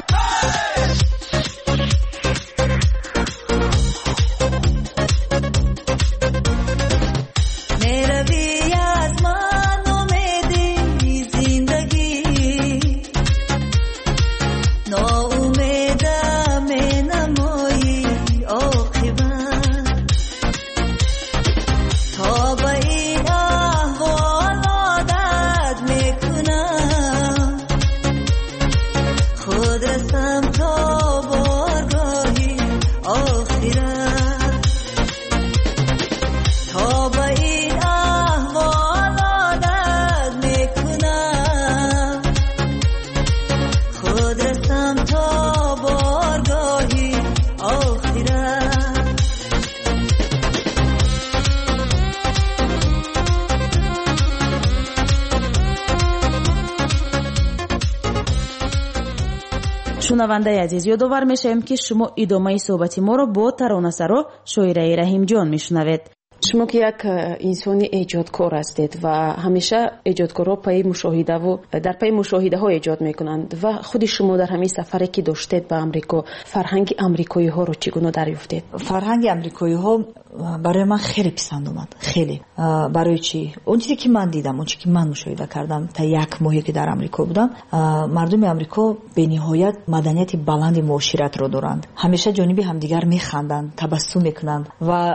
شنونده عزیز، یادآور میشیم که شما ادامه صحبت ما را با ترانه‌سرا شاعره رحیم جان میشنوید. شما که یک انسانی ایجادکار هستید و همیشه ایجادکارها پای مشاهده و در پای مشاهده ها ایجاد میکنند و خود شما در همین سفری که داشتید به امریکا فرهنگ امریکایی ها رو چگونه دریافتید؟ فرهنگ امریکایی ها برای من خیلی پسند اومد. خیلی. برای چی؟ اون چیزی که من دیدم، اون چیزی که من مشاهده کردم تا یک ماهی که در امریکا بودم، مردم امریکا به نهایت مدنیت بلند معاشرت رو دارند. همیشه جانب همدیگر میخندند، تبسم میکنند و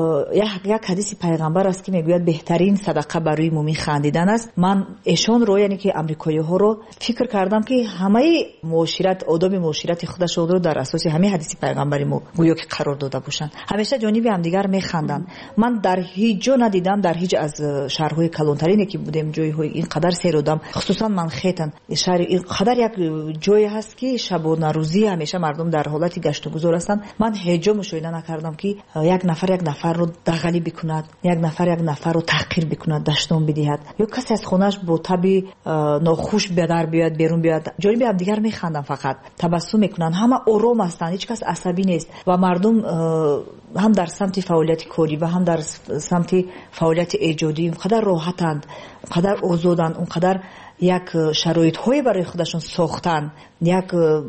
یک حدیث پیغمبر است که میگوید بهترین صدقه برای مومن خندیدن است. من ایشون رو، یعنی که امریکایی ها رو فکر کردم که همه معاشرت، آداب معاشرت خودشون رو در اساس همین حدیث پیغمبری مو گویا که قرار داده باشند. همیشه جانب همدیگر میخندند. من در هیچ جا ندیدم، در هیچ از شهرهای کلانترینی که بودیم جای های اینقدر سیر دادم، خصوصا منخیتن شهر اینقدر یک جایی هست که شبانه روزی همیشه مردم در حالت گشت و گذار هستند. من هیچ جا مشاهده نکردم که یک نفر یک نفر رو دغلی بکند، یک نفر یک نفر رو تحقیر بکند، دشنام بدهد، یا کسی از خونش با تبی ناخوش به در بیاد، بیرون بیاد. جانب هم دیگر میخندن، فقط تبسم میکنن، همه آرام هستند، هیچ کس عصبی نیست و مردم هم در سمت فعالیت کاری و هم در سمت فعالیت ایجادی اونقدر راحتند، اونقدر آزادند، اونقدر یک شرایط های برای خودشون ساختن، یک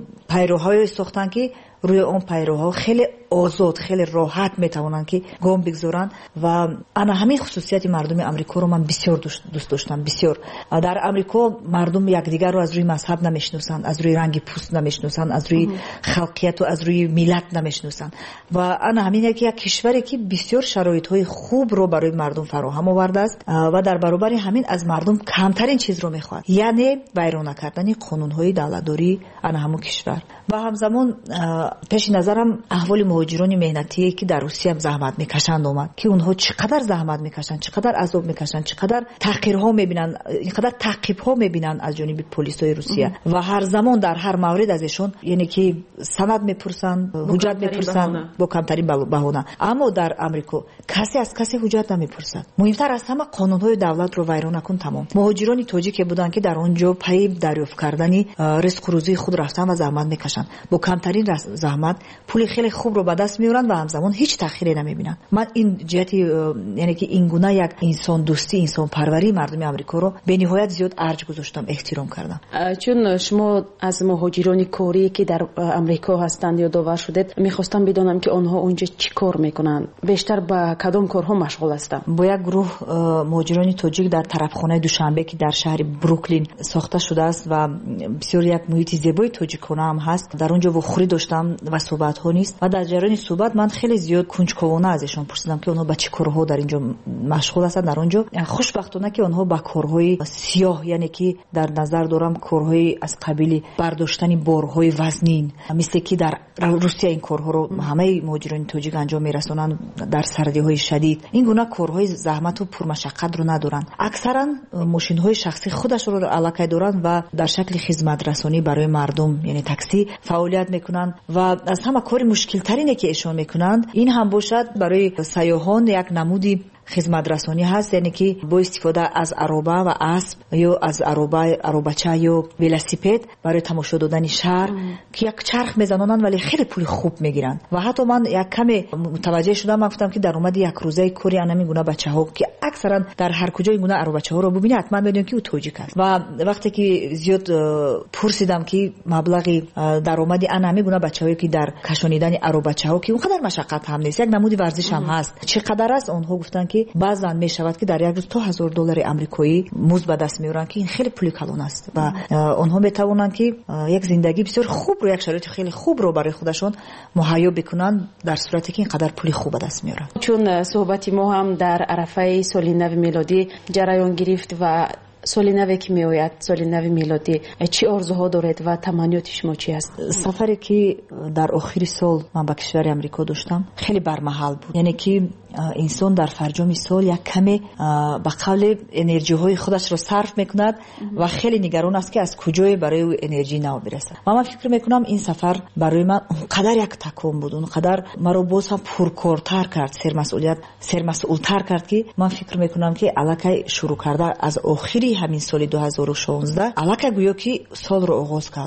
پیروهای ساختن که روی اون پیروها خیلی آزاد، خیلی راحت میتونن که گام بگذارن و انا همین خصوصیت مردم امریکا رو من بسیار دوست داشتم. بسیار در امریکا مردم یکدیگر رو از روی مذهب نمیشناسن، از روی رنگ پوست نمیشناسن، از روی خلقیت و از روی ملت نمیشناسن و انا همین یک کشوری که بسیار شرایط های خوب رو برای مردم فراهم آورده است و در برابر همین از مردم کمترین چیز رو میخواد، یعنی ویران کردن قانون های دولتداری انا همون کشور. و همزمان پیش نظرم احوال مهاجران مهنتی که در روسیه هم زحمت میکشند اومد که اونها چقدر زحمت میکشند، چقدر عذاب میکشند، چقدر تحقیرها میبینن، اینقدر تعقیبها میبینن از جانب پلیسای روسیه و هر زمان در هر مورد ازشون یعنی که سند میپرسن، حجت میپرسن با کمترین بهانه. اما در امریکا کسی از کسی حجت نمیپرسد. مهمتر از همه قانونهای دولت رو ویران نکن تمام. مهاجران تاجیک بودن که در اونجا پای دریافت کردن رزق و روزی خود رفتن و زحمت میکشن، با کمترین زحمت پول خیلی خوب رو به دست میارن و همزمان هیچ تأخیری نمیبینن. من این جهتی یعنی که این گونه یک انسان دوستی، انسان پروری مردم آمریکا رو به نهایت زیاد ارج گذاشتم، احترام کردم. چون شما از مهاجران کاری که در امریکا هستند یا داور شدید، میخواستم بدونم که آنها اونجا چی کار میکنن، بیشتر با کدام کارها مشغول هستند؟ با یک گروه مهاجران تاجیک در طرفخانه دوشنبه که در شهر بروکلین ساخته شده است و بسیار یک محیط زیبای تاجیکانه هم هست، در اونجا وخوری داشتم و صحبت ها نیست و در جریان صحبت من خیلی زیاد کنجکاوانه ازشون پرسیدم که اونها با چه کارها در اینجا مشغول هستند. در اونجا خوشبختانه که اونها با کارهای سیاه، یعنی که در نظر دارم کارهای از قبیل برداشتن بارهای وزنین، مثل که در روسیه این کارها رو همه مهاجران تاجیک انجام میرسونن در سردی های شدید. این گونه کارهای زحمت و پرمشقت رو ندارن. اکثرا ماشین های شخصی خودش رو علاقه دارن و در شکل خدمت رسانی برای مردم یعنی تاکسی فعالیت میکنن و از همه کار مشکل ترینه که ایشون میکنند این هم باشد برای سیاحان یک نمودی خدمت رسانی هست، یعنی که با استفاده از عربه و اسب یا از عربه عربچه یا ولسیپد برای تماشا دادن شهر که یک چرخ میزنن ولی خیلی پول خوب میگیرن. و حتی من یک کمی متوجه شدم، من گفتم که در اومد یک روزه کاری انا میگونه بچه‌ها که اکثرا در هر کجا این گونه عربچه‌ها رو ببینید حتما بدون که او تاجیک است. و وقتی که زیاد پرسیدم که مبلغی درآمد انا میگونه بچه‌هایی که در کشانیدن عربچه‌ها که اونقدر مشقت هم نیست، یک نمودی ورزش هم هست، چقدر است؟ اونها گفتن که بعضا میشود که در یک روز تا هزار دلار آمریکایی مزد به دست میارن که این خیلی پول کلان است و آنها میتوانند که یک زندگی بسیار خوب رو، یک شرایط خیلی خوب رو برای خودشون مهیا بکنن در صورتی که اینقدر پول خوب به دست میارن. چون صحبت ما هم در عرفه سال نو میلادی جریان گرفت و سال نو که میآید، سال نو میلادی، چی آرزوها دارید و تمنیات شما چی است؟ سفری که در آخر سال من به کشور امریکا داشتم خیلی برمحل بود، یعنی که انسان در فرجام سال یک کمی به قول انرژی های خودش رو صرف میکند و خیلی نگران است که از کجای برای او انرژی نو برسه. و من فکر میکنم این سفر برای من اونقدر یک تکون بود، اونقدر مرا باز هم پرکارتر کرد، سرمسئولیت سرمسئولتر کرد که من فکر میکنم که الکی شروع کرده از آخری همین سال دو هزار و شانزده الکی گویا که سال رو آغاز کردم.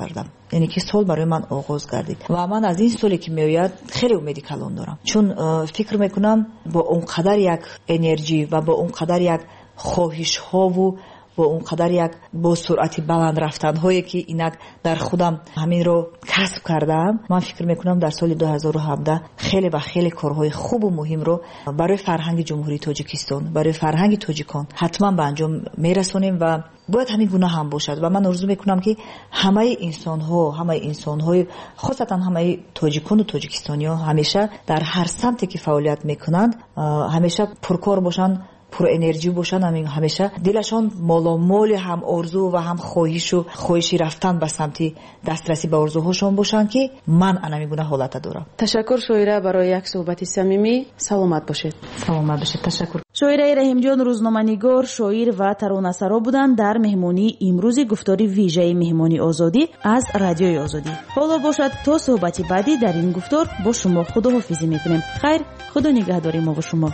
یعنی که سال برای من آغاز گردید و من از این سالی که میآید خیلی امیدی کلان دارم، چون فکر میکنم با اونقدر یک انرژی و با اونقدر یک خواهش ها و با اونقدر یک با سرعت بلند رفتن هایی که اینک در خودم همین رو کسب کردم، من فکر میکنم در سال دو هزار و هفده خیلی و خیلی کارهای خوب و مهم رو برای فرهنگ جمهوری تاجیکستان، برای فرهنگ تاجیکان حتما به انجام میرسونیم و باید همین گونه هم باشد. و من آرزو میکنم که همه انسان ها همه انسان های خاصتا همه تاجیکان و تاجیکستانی ها همیشه در هر سمتی که فعالیت میکنند همیشه پرکار باشند، پر انرژی باشن، همین همیشه دلشان مالامال هم آرزو و هم خواهش و خواهشی رفتن به سمت دسترسی به آرزوهاشون باشن که من انا میگونه حالت دارم. تشکر شویره برای یک صحبت صمیمی. سلامت باشید. سلامت باشید. تشکر. شویره رحیم جان روزنامه‌نگار، شاعر و ترانه‌سرا بودند در مهمانی امروز گفتاری ویژه مهمانی آزادی از رادیوی آزادی. حالا باشد تا صحبتی بعدی در این گفتار با شما خداحافظی میکنیم. خیر، خدا نگهداری ما و شما.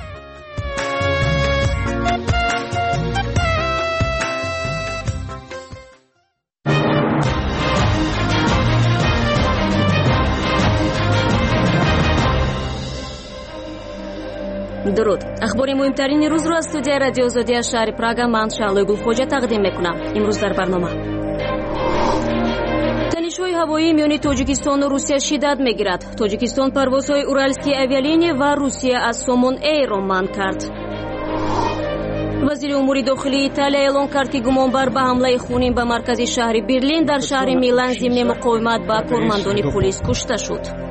درود. اخبار مهمترین روز رو از استودیو رادیو آزادی از شهر پراگ من شعله گلخوجه تقدیم میکنم. امروز در برنامه تنش‌های هوایی میان تاجیکستان و روسیه شدت میگیرد. تاجیکستان پروازهای اورالسکی اویالینی و روسیه از سومون ایر را منع کرد. وزیر امور داخلی ایتالیا اعلام کرد که گمانبر به حمله خونین به مرکز شهر برلین در شهر میلان ضمن مقاومت با کارمندان پلیس کشته شد.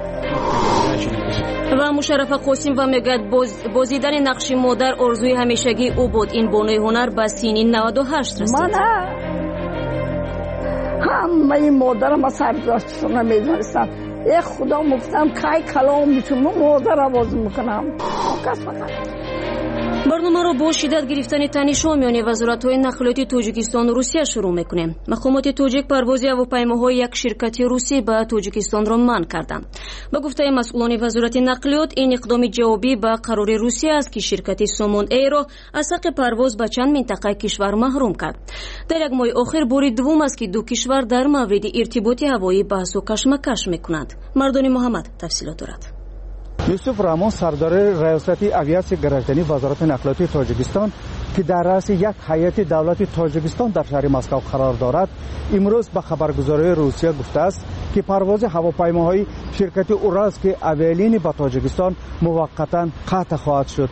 و مشرف قاسم و میگوید بازیدن نقش مادر آرزوی همیشگی او بود. این بانوی هنر به سین نود و هشت رسید. من همه مادرم از سرزاشتشون میدونستم. ای خدا مفتم که کلام میتونم مادر آواز میکنم. کس فقط برنامه را با شدت گرفتن تنش‌ها میان وزارت‌های نقلیات تاجیکستان و روسیه شروع می‌کنیم. مقامات تاجیک پرواز هواپیماهای یک شرکت روسی به تاجیکستان را منع کردند. به گفته مسئولان وزارت نقلیات این اقدام جوابی به قرار روسیه است که شرکت سومون ایر را از حق پرواز به چند منطقه کشور محروم کرد. در یک ماه آخر بار دوم است که دو کشور در مورد ارتباط هوایی بحث و کشمکش می‌کنند. مردان محمد تفصیلات دارد. یوسف رحمان سردار ریاست اویاسیون گردشگری وزارت نقلیات تاجیکستان که در رأس یک هیئت دولت تاجیکستان در شهر مسکو قرار دارد، امروز به خبرگزاری روسیه گفته است که پرواز هواپیماهای شرکت اورالسکی اویالینی به تاجیکستان موقتا قطع خواهد شد.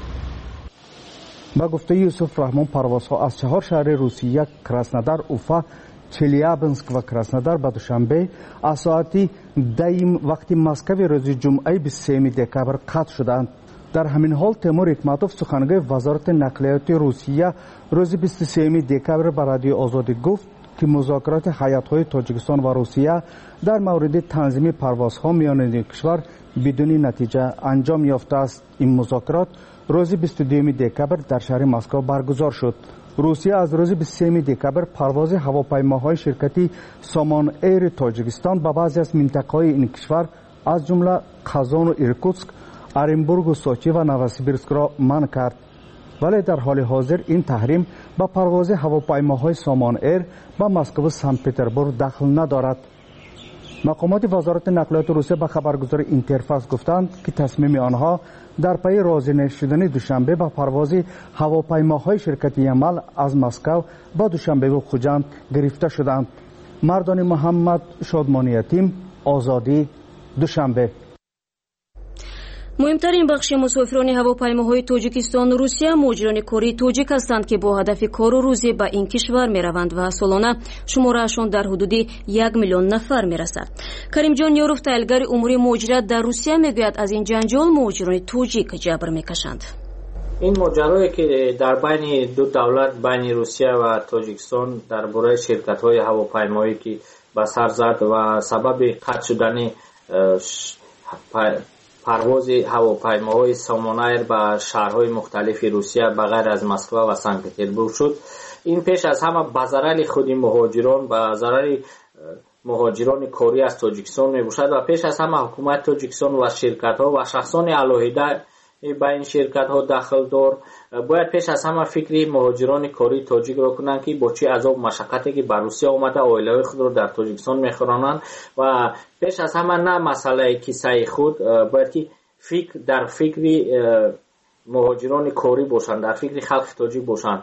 با گفته یوسف رحمان پروازها از چهار شهر روسیه کراسنودار، اوفا، چلیابنسک و کراسنودار به دوشنبه از ساعت دیم وقت مسکو روز جمعه بیست و سه دکامبر قطع شدند. در همین حال تیمور حکمتوف سخنگوی وزارت نقلیات روسیه روز بیست و سه دکامبر به رادیو آزادی گفت که مذاکرات هیئت‌های تاجیکستان و روسیه در مورد تنظیم پروازها میان این کشور بدون نتیجه انجام یافته است. این مذاکرات روز بیست و دو دکامبر در شهر مسکو برگزار شد. روسیه از روز بیست و سه دکامبر پرواز هواپیماهای شرکتی سومون ایر تاجیکستان به بعضی از منطقه‌های این کشور از جمله قزان و ایرکوتسک، اورنبورگ و سوچی و نووسیبیرسک را منع کرد. ولی در حال حاضر این تحریم با پرواز هواپیماهای سومون ایر با مسکو و سن پترزبورگ دخل ندارد. مقامات وزارت نقلیات روسیه به خبرگزاری اینترفاکس گفتند که تصمیم آنها در پی راضی شدن دوشنبه با پرواز هواپیماهای شرکت یمل از مسکو با دوشنبه و خوجند گرفته شدند. مردان محمد شادمانی یتیم، آزادی، دوشنبه. مهمترین بخش مسافران هواپیماهای تاجیکستان و روسیه مهاجران کاری تاجیک هستند که با هدف کار و روزی به این کشور میروند و سالانه شمارهشان در حدود یک میلیون نفر میرسد. کریم جان یاروف، تحلیلگر امور مهاجرت در روسیه، میگوید از این جنجال مهاجران تاجیک جبر میکشند. این ماجرایی که در بین دو دولت بین روسیه و تاجیکستان درباره شرکت‌های هواپیمایی که به سر زد و سبب قطع شدن پرواز هواپیماهای سومون ایر به شهرهای مختلف روسیه به غیر از مسکو و سن پترزبورگ شد، این پیش از همه به ضرر خود مهاجران و ضرر مهاجران کاری از تاجیکستان می باشد و پیش از همه حکومت تاجیکستان و شرکت‌ها و شخصان علاهیده به این شرکت ها دخل دار. باید پیش از همه فکری مهاجران کاری تاجیک را کنند که با چه عذاب مشقتی که بر روسیه آمده عائله خود را در تاجیکستان میخورانند و پیش از همه نه مسئله کیسه خود، باید که فکر در فکری مهاجران کاری باشند، در فکری خلق تاجیک باشند.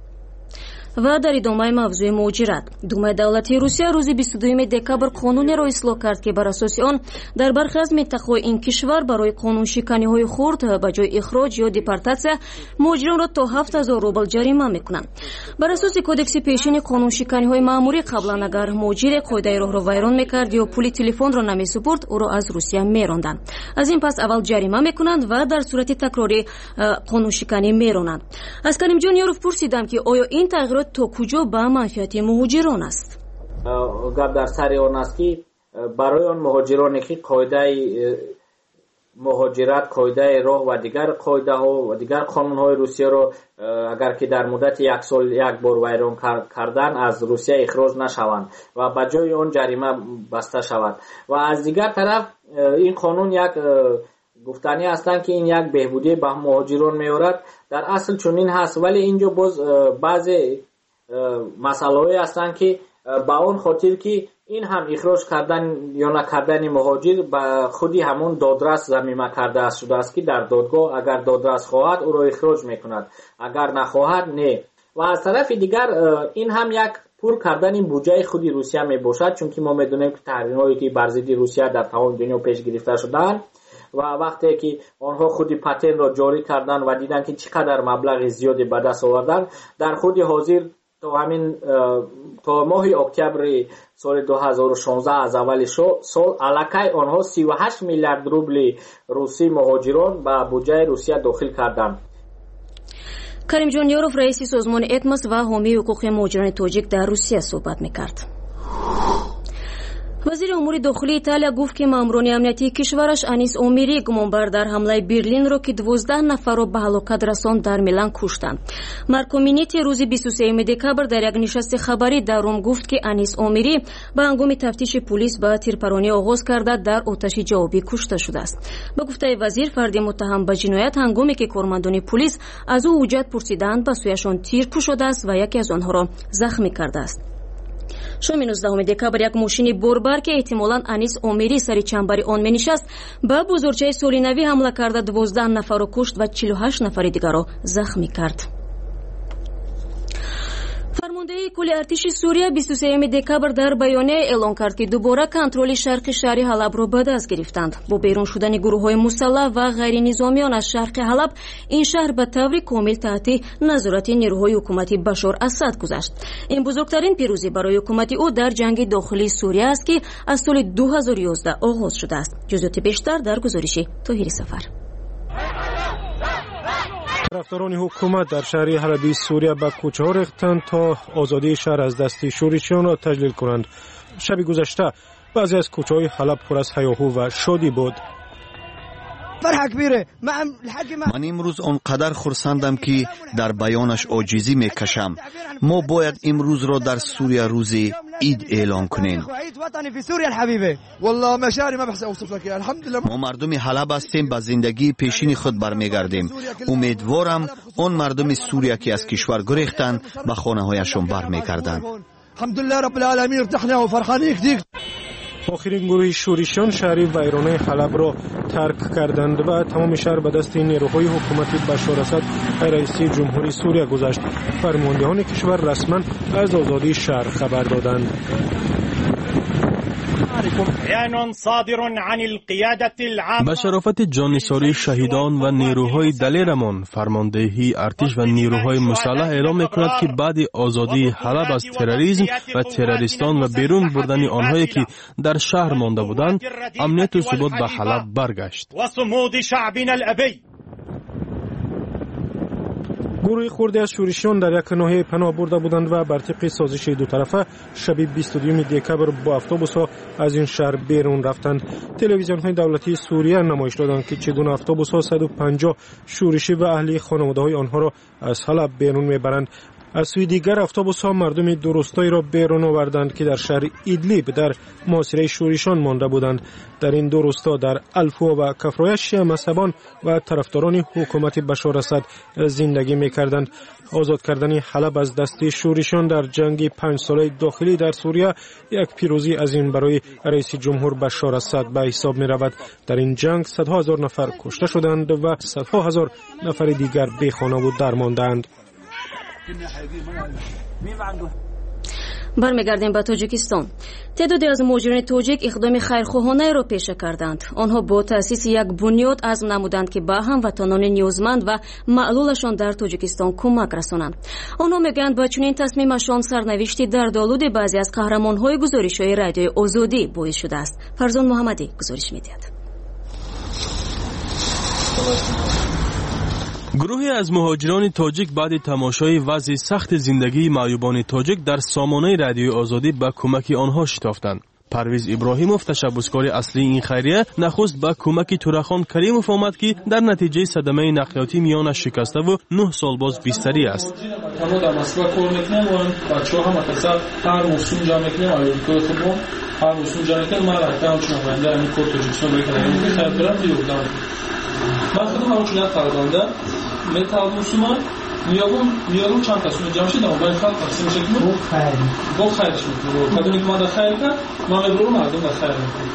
و در ادامه موضوع مهاجرت، думаи давлати русия рӯзи бисту дуюми декабр қонунеро ислоҳ кард ки бар асоси он дар бархе аз минтақаҳои ин кишвар барои қонуншиканиҳои хурд ба ҷои ихроҷ ё депортатсия муҳоҷиронро то ҳафт ҳазор рубл ҷарима мекунанд. бар асоси кодекси пешини қонуншиканиҳои маъмурӣ қаблан агар муҳоҷире қоидаи роҳро вайрон мекард ё пули телефонро намесупурд, ӯро аз русия меронданд. аз ин пас аввал ҷарима мекунанд ва дар сурати такрорӣ қонуншиканӣ меронанд. аз Каримҷон Ёров пурсидам ки оё ин тағйирот то куҷо ба манфиати муҳоҷирон аст? гап дар сари он аст ки барои он муҳоҷироне ки қоидаи муҳоҷират, қоидаи роҳ ва дигар қоидаҳо ва дигар қонунҳои русияро агар ки дар муддати як сол як бор вайрон кардан аз русия ихроҷ нашаванд ва ба ҷои он ҷарима баста шавад. ва аз дигар тараф ин қонун як гуфтанӣ ҳастанд ки ин як беҳбудӣ ба муҳоҷирон меорад. дар асл чунин ҳаст, вале инҷо боз баъзе масъалаҳое ҳастанд ки ба он хотир ки ин ҳам ихроҷ кардан ё накардани муҳоҷир ба худи ҳамон додрас замима карда шудааст ки дар додгоҳ агар додрас хоҳад ӯро ихроҷ мекунад, агар нахоҳад не. ва аз тарафи дигар ин ҳам як пур кардани буҷаи худи русия мебошад, чунки мо медонем ки таҳримҳое ки бар зидди русия дар тамоми дунё пеш гирифта шудаанд ва вақте ки онҳо худи патентро ҷорӣ карданд ва диданд ки чӣ қадар маблағи зиёде ба даст оварданд, дар худи ҳозир то ҳамин то моҳи октябри соли ду ҳазору шонздаҳ аз аввали сол аллакай онҳо си ва ҳашт миллиард рубли русӣ муҳоҷирон ба буҷаи русия дохил карданд. Каримҷон Ёров раиси созмони этмос ва ҳомии ҳуқуқи муҳоҷирони тоҷик дар Русия суҳбат мекард. вазири умури дохилии Италия гуфт ки маъмурони амнияти кишвараш Анис Омири гумонбар дар ҳамлаи Берлинро ки дувоздаҳ нафарро ба ҳалокат расонд дар Милан куштанд. Марко Минити рӯзи бисту сеюми декабр дар як нишасти хабарӣ дар Рум гуфт ки Анис Омири ба ҳангоми тафтиши пулис ба тирпаронӣ оғоз карда дар оташи ҷавобӣ кушта шудааст. ба гуфтаи вазир, фарди муттаҳам ба ҷиноят ҳангоме ки кормандони пулис аз ӯ ҳуҷҷат пурсидаанд ба сӯяшон тир кушодааст ва яке аз онҳоро захмӣ кардааст. шоми нуздаҳуми декабр як мошини борбар ки эҳтимолан Анис Омири сари чамбари он менишаст ба бозорчаи Солинавӣ ҳамла карда дувоздаҳ нафарро кушт ва чилу ҳашт нафари дигарро захмӣ кард. фармондеҳии кули артиши Сурия бисту сеюми декабр дар баёние эълон кард ки дубора контроли шарқи шаҳри Ҳалабро ба даст гирифтанд. бо берун шудани гурӯҳҳои мусаллаҳ ва ғайринизомиён аз шарқи Ҳалаб, ин шаҳр ба таври комил таҳти назорати нерӯҳои ҳукумати Башор Асад гузашт. ин бузургтарин пирӯзӣ барои ҳукумати ӯ дар ҷанги дохилии Сурия аст ки аз соли ду ҳазору ёздаҳ оғоз шудааст. ҷузъиёти бештар дар гузориши Тоҳири Сафар. طرفداران حکومت در شهر حلبی سوریه به کوچه‌ها ریختند تا آزادی شهر از دست شورشیان را تجلیل کنند. شب گذشته بعضی از کوچه‌های حلب پر از هیاهو و شادی بود. من امروز آنقدر خرسندم که در بیانش عاجزی میکشم. ما باید امروز را در سوریه روز عید اعلان کنیم. ما مردم حلب هستیم، به زندگی پیشین خود برمیگردیم. امیدوارم آن مردم سوریه که از کشور گریختند به خانه هایشان برمیگردند. الحمدلله رب العالمین ارتحنا و فرحانیم دیگر. آخرین گروه شورشیان شهری ویرانه حلب را ترک کردند و تمام شهر به دست نیروهای حکومتی بشار اسد رئیس جمهوری سوریه گذشت. فرماندهان کشور رسما از آزادی شهر خبر دادند. به شرافت جانثاری شهیدان و نیروهای دلیرمان، فرماندهی ارتش و نیروهای مسلح اعلام می‌کند که بعد آزادی حلب از تروریسم و تروریستان و بیرون بردن آنهایی که در شهر مانده بودند، امنیت و ثبات به حلب برگشت. گروه خردی از شورشیان در یک ناحیه پناه برده بودند و بر طبق سازش دو طرفه شب بیست و دو دکبر با اتوبوس‌ها از این شهر بیرون رفتند. تلویزیون‌های دولتی سوریه نمایش دادند که چگونه اتوبوس‌ها صد و پنجاه شورشی و اهلی خانواده‌های آنها را از حلب بیرون میبرند. از سوی دیگر اتوبوس ها مردم درستایی را بیرون آوردند که در شهر ایدلیب در محاصره شوریشان مانده بودند. در این دو روستا در الفوا و کفرایه شیعه مذهبان و طرفداران حکومت بشار اسد زندگی می‌کردند. آزاد کردن حلب از دست شوریشان در جنگ پنج ساله داخلی در سوریه یک پیروزی عظیم برای رئیس جمهور بشار اسد به حساب می‌رود. در این جنگ صدها هزار نفر کشته شدند و صدها هزار نفر دیگر بی‌خانه و درماندند. برمیگردیم به تاجیکستان. تعدادی از مهاجران تاجیک اقدام خیرخواهانه را پیشه کردند. آنها با تأسیس یک بنیاد عزم نمودند که به هموطنان نیازمند و معلولشان در تاجیکستان کمک رسانند. آنها میگویند با چنین تصمیمشان سرنوشتی دردآلود بعضی از قهرمان‌های گزارش‌های رادیوی آزادی باعث شده است. فرزان محمدی گزارش می‌دهد. گروهی از مهاجران تاجیک بعد تماشای وضع سخت زندگی معیوبان تاجیک در سامانه رادیوی آزادی به کمک آنها شتافتند. پرویز ابراهیموف تشبثکار اصلی این خیریه نخست به کمک تورخان کریموف آمد که در نتیجه صدمه نقلیاتی میانش شکسته و نه سال باز بیستری است. ما در مسکو کار میکنیم و بچه‌ها هم مثلا هر موسم جا میکنیم آیونکو فوتبال هر موسم جا میکنیم ما رفتم چون بنده این کار تاجیکستان میکنیم که خیلی برام دیدم. من خودم همونجوری فرزانده متال مسلمان میابون میارم چند تا سوم جمع شدم ولی خالق تقسیم میشه که خیر با خیرش میکنه خودم که ما در خیر کرد ما مبرور مردم در خیر میکنه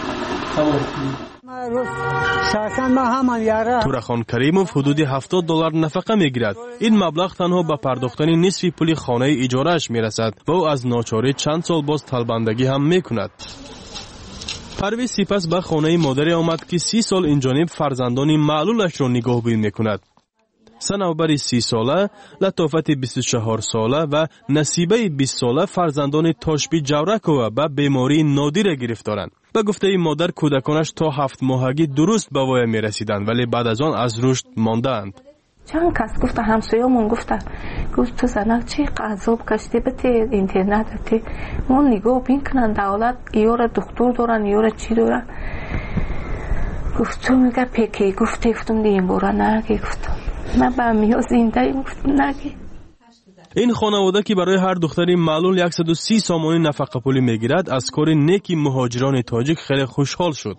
تمام. تورخان کریموف حدود هفتاد دلار نفقه میگیرد. این مبلغ تنها به پرداختن نصف پول خانه اجارهش میرسد و او از ناچاری چند سال باز طلبندگی هم میکند. پرویز سپس به خانه مادری آمد که سی سال اینجانب فرزندان معلولش را نگاهبانی میکند. صنوبر سی ساله، لطافت بیست و چهار ساله و نصیبه بیست ساله فرزندان تاشبی جورکو به بیماری نادر گرفتارند. به گفته مادر کودکانش تا هفت ماهگی درست به وای می رسیدند ولی بعد از آن از رشد ماندند. چند کس گفت همسایه‌مون گفت گفت تو زنک چی عذاب کشیده بته اینترنت بته ما نگاه بین کنن دولت یاره دکتر دارن یاره چی دارن گفت تو میگه پکی گفت گفتم دیم بورا نگی گفتم من به میو زنده گفتم نگی. این خانواده که برای هر دختری معلول صد و سی سامانی نفقه پولی میگیرد از کار نیکی مهاجران تاجیک خیلی خوشحال شد.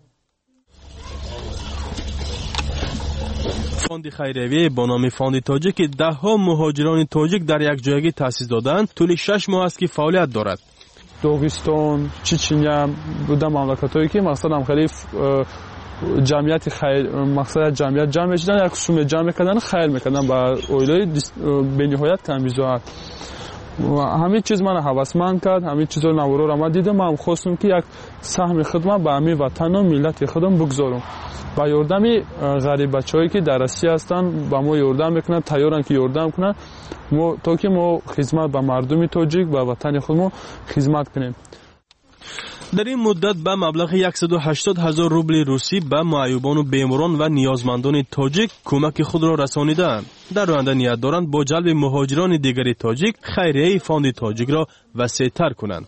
فاند خیریه با نام فاند تاجیک که ده ها مهاجران تاجیک در یک جایگی تأسیس دادند طول شش ماه است که فعالیت دارد. داغستان، چچنیا بوده مملکتایی که مثلا خیلی جمعیت خیر مقصد جمعیت جمع میشدن یک سوم جمع میکردن خیر میکردن با اویلای بینهایت کمیزوات و همه چیز من هوسمند کرد همه چیز رو نورو را من دیدم من خواستم که یک سهم خدمت به همه وطن و ملت خودم بگذارم با یاردم غریب بچه‌هایی که در روسیه هستن با ما یاردم میکنن تیارن که یاردم کنن ما تا که ما خدمت به مردم تاجیک و وطن خودمون خدمت کنیم. در این مدت به مبلغ صد و هشتاد هزار روبل روسی به معیوبان و بیماران و نیازمندان تاجیک کمک خود را رسانیدند. در آینده نیت دارند با جلب مهاجران دیگری تاجیک خیریه فاند تاجیک را وسیع‌تر کنند.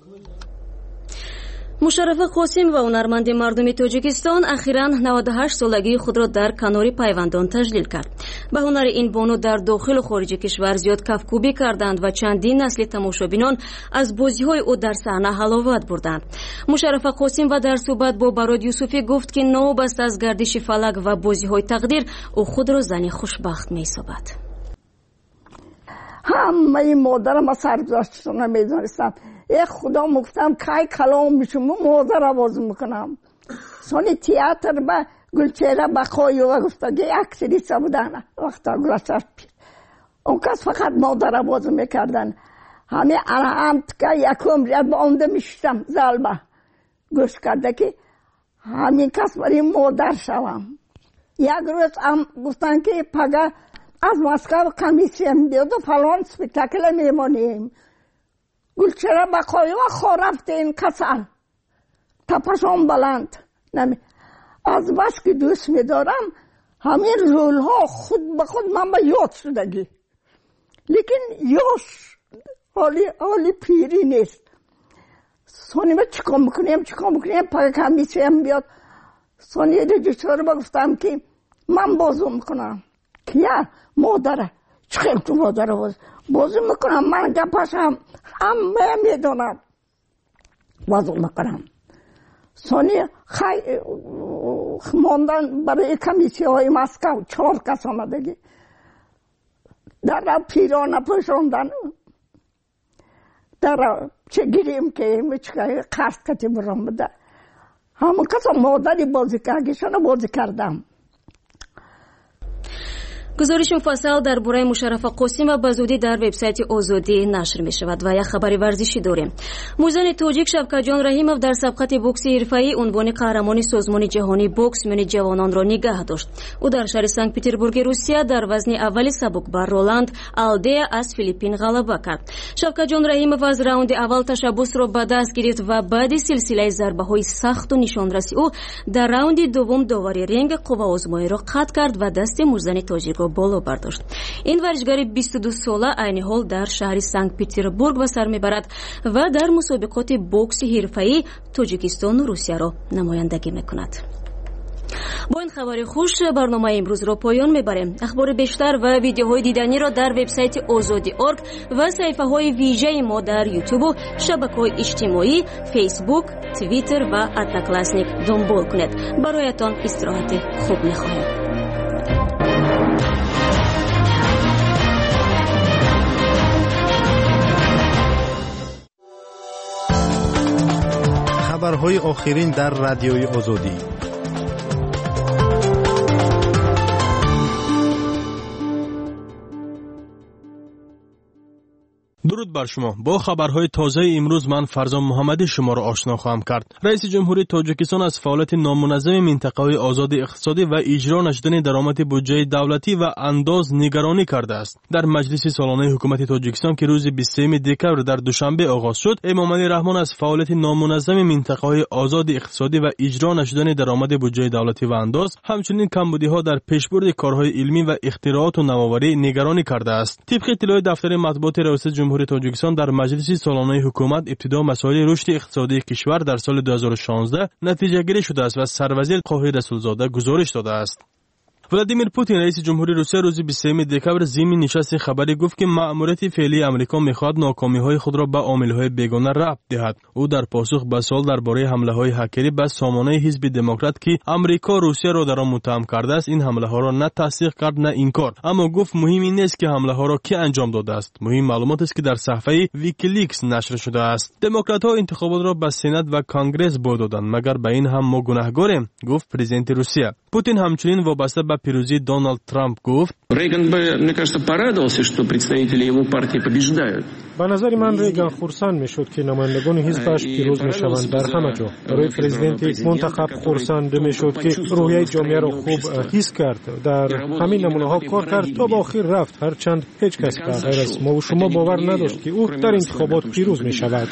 مشرف قاسم و هنرمند مردم تاجیکستان اخیراً نود و هشت سالگی خود را در کنار پیوندان تجلیل کرد. به هنر این بانو در داخل و خارج کشور زیاد کفکوبی کردند و چندین نسل تماشابینان از بازی‌های او در صحنه حلاوت بردند. مشرف قاسم و در صحبت با براد یوسفی گفت که نوبست از گردش فلک و بازی‌های تقدیر او خود را زنی خوشبخت می‌یابد. همه مادرم از سرگذشتشون می‌دانستم. ای خدا گفتم کای کلام میشم مادر آواز میکنم سونی تئاتر با گلچهره بخوای و گفتم که اکتریسا بودن وقتا گلچهره پیر اون کس فقط مادر آواز میکردن همه ارهم که یکم ریاد با اونده میشتم زلبه گوش کرده که همین کس برای مادر شوم. یک روز هم گفتن که پگه از مسکو کمیسیم بیاد و فلان سپیتاکل میمانیم گلچهره بخوای و خورفت این کسر تپشان بلند نمی از بس که دوست میدارم همین رول ها خود به خود من به یاد شدگی لیکن یاش حالی, حالی پیری نیست سانی با چکم بکنیم چکم بکنیم پاک کمیسیم بیاد سانی رجیسور با گفتم که من بازو میکنم کیا مادره خیلی تو بازار بازی بازی میکنم. من گپش هم همه میدونم بازی میکنم. سانی خیلی ماندن برای کمیسی های مسکو چهار کس آمدگی در پیرانه پوشاندن، در چه گیریم که میچه قرض کتی برام بده. همون کسا مادری بازی کردن بازی کردم. گزارش مفصل درباره مشرف قاسم و به زودی در وبسایت آزادی نشر می شود. و یک خبر ورزشی داریم. موزن تاجیک شوکت جان رحیمов در سبقت بوکس حرفه‌ای عنوان قهرمان سازمان جهانی بوکس میان جوانان را نگه داشت. او در شهر سنت پترزبورگ روسیه در وزن اول سبکبر رولند آلدیا از فیلیپین غلبه کرد. شوکت جان رحیمов از راوند اول تشبث را به دست گرفت و بعد سلسله ضربه های سخت و نشانرسی او در راوند دوم داوری رنگ قوه آزمایی را قطع کرد و دست موزن تاجیک را بالا برداشت. این ورزشکار بیست و دو ساله عین حال در شهر سنت پترزبورگ به سر میبرد و در مسابقات بوکس حرفه‌ای تاجیکستان و روسیه را نمایندگی میکند. با این خبر خوش برنامه امروز را پایان میبریم. اخبار بیشتر و ویدیوهای دیدنی را در وبسایت آزادی دات اورگ و صفحه های ویژه ما در یوتیوب و شبکه‌های اجتماعی فیسبوک، توییتر و اتاکلاسنیک دنبال کنید. برایتان استراحت خوب میخواهیم. خبرهای آخرین در رادیوی آزادی. درود بر شما. با خبرهای تازه امروز من فرزان محمدی شما را آشنا خواهم کرد. رئیس جمهوری تاجیکستان از فعالیت نامنظم منطقه‌های آزاد اقتصادی و اجرا نشدن درآمد بودجه دولتی و انداز نگرانی کرده است. در مجلس سالانه حکومت تاجیکستان که روز بیست و سوم دکبر در دوشنبه آغاز شد، امام علی رحمان از فعالیت نامنظم منطقه‌های آزاد اقتصادی و اجرا نشدن درآمد بودجه دولتی و انداز، همچنین کمبودی‌ها در پیشبرد کارهای علمی و اختراعات و نوآوری نگرانی کرده است. طبق اطلاع دفتر مطبوعات رئیس جمهوری تاجیکستان در مجلس سالانه حکومت ابتدا مسائل رشد اقتصادی کشور در سال دو هزار و شانزده نتیجه گیری شده است و سروزیر قاهر رسولزاده گزارش داده است. ولادیمیر پوتین رئیس جمهوری روسیه روز بیست و سوم دکبر ضمن نشست خبری گفت که مأموریت فعلی آمریکا می‌خواهد ناکامی‌های خود را به عامل‌های بیگانه ربط دهد. او در پاسخ به سوال درباره حمله‌های هکری به سامانه حزب دموکرات که آمریکا روسیه را در آن متهم کرده است، این حمله‌ها را نه تصدیق کرد نه انکار، اما گفت مهم این نیست که حمله‌ها را کی انجام داده است، مهم معلومات است که در صفحه ویکیلیکس نشر شده است. دموکرات‌ها انتخابات را به سنات و کانگرس بو دادند، مگر به این هم ما گناهکاریم، گفت پرزیدنت روسیه. پوتین همچنین وابسته به پیروزی دونالد ترامپ گفت ریگان به мне кажется порадовался что представители его партии побеждают. به نظر من ریگان خرسند میشد که نمایندگان حزبش پیروز میشوند در همه جا. برای پرزیدنت منتخب خرسند میشد که روحیه جامعه را خوب حس کرد، در همین نمونه‌ها کار کرد تا به آخر رفت، هرچند هیچ کس به غیر از ما و شما باور نداشت که او در انتخابات پیروز میشود.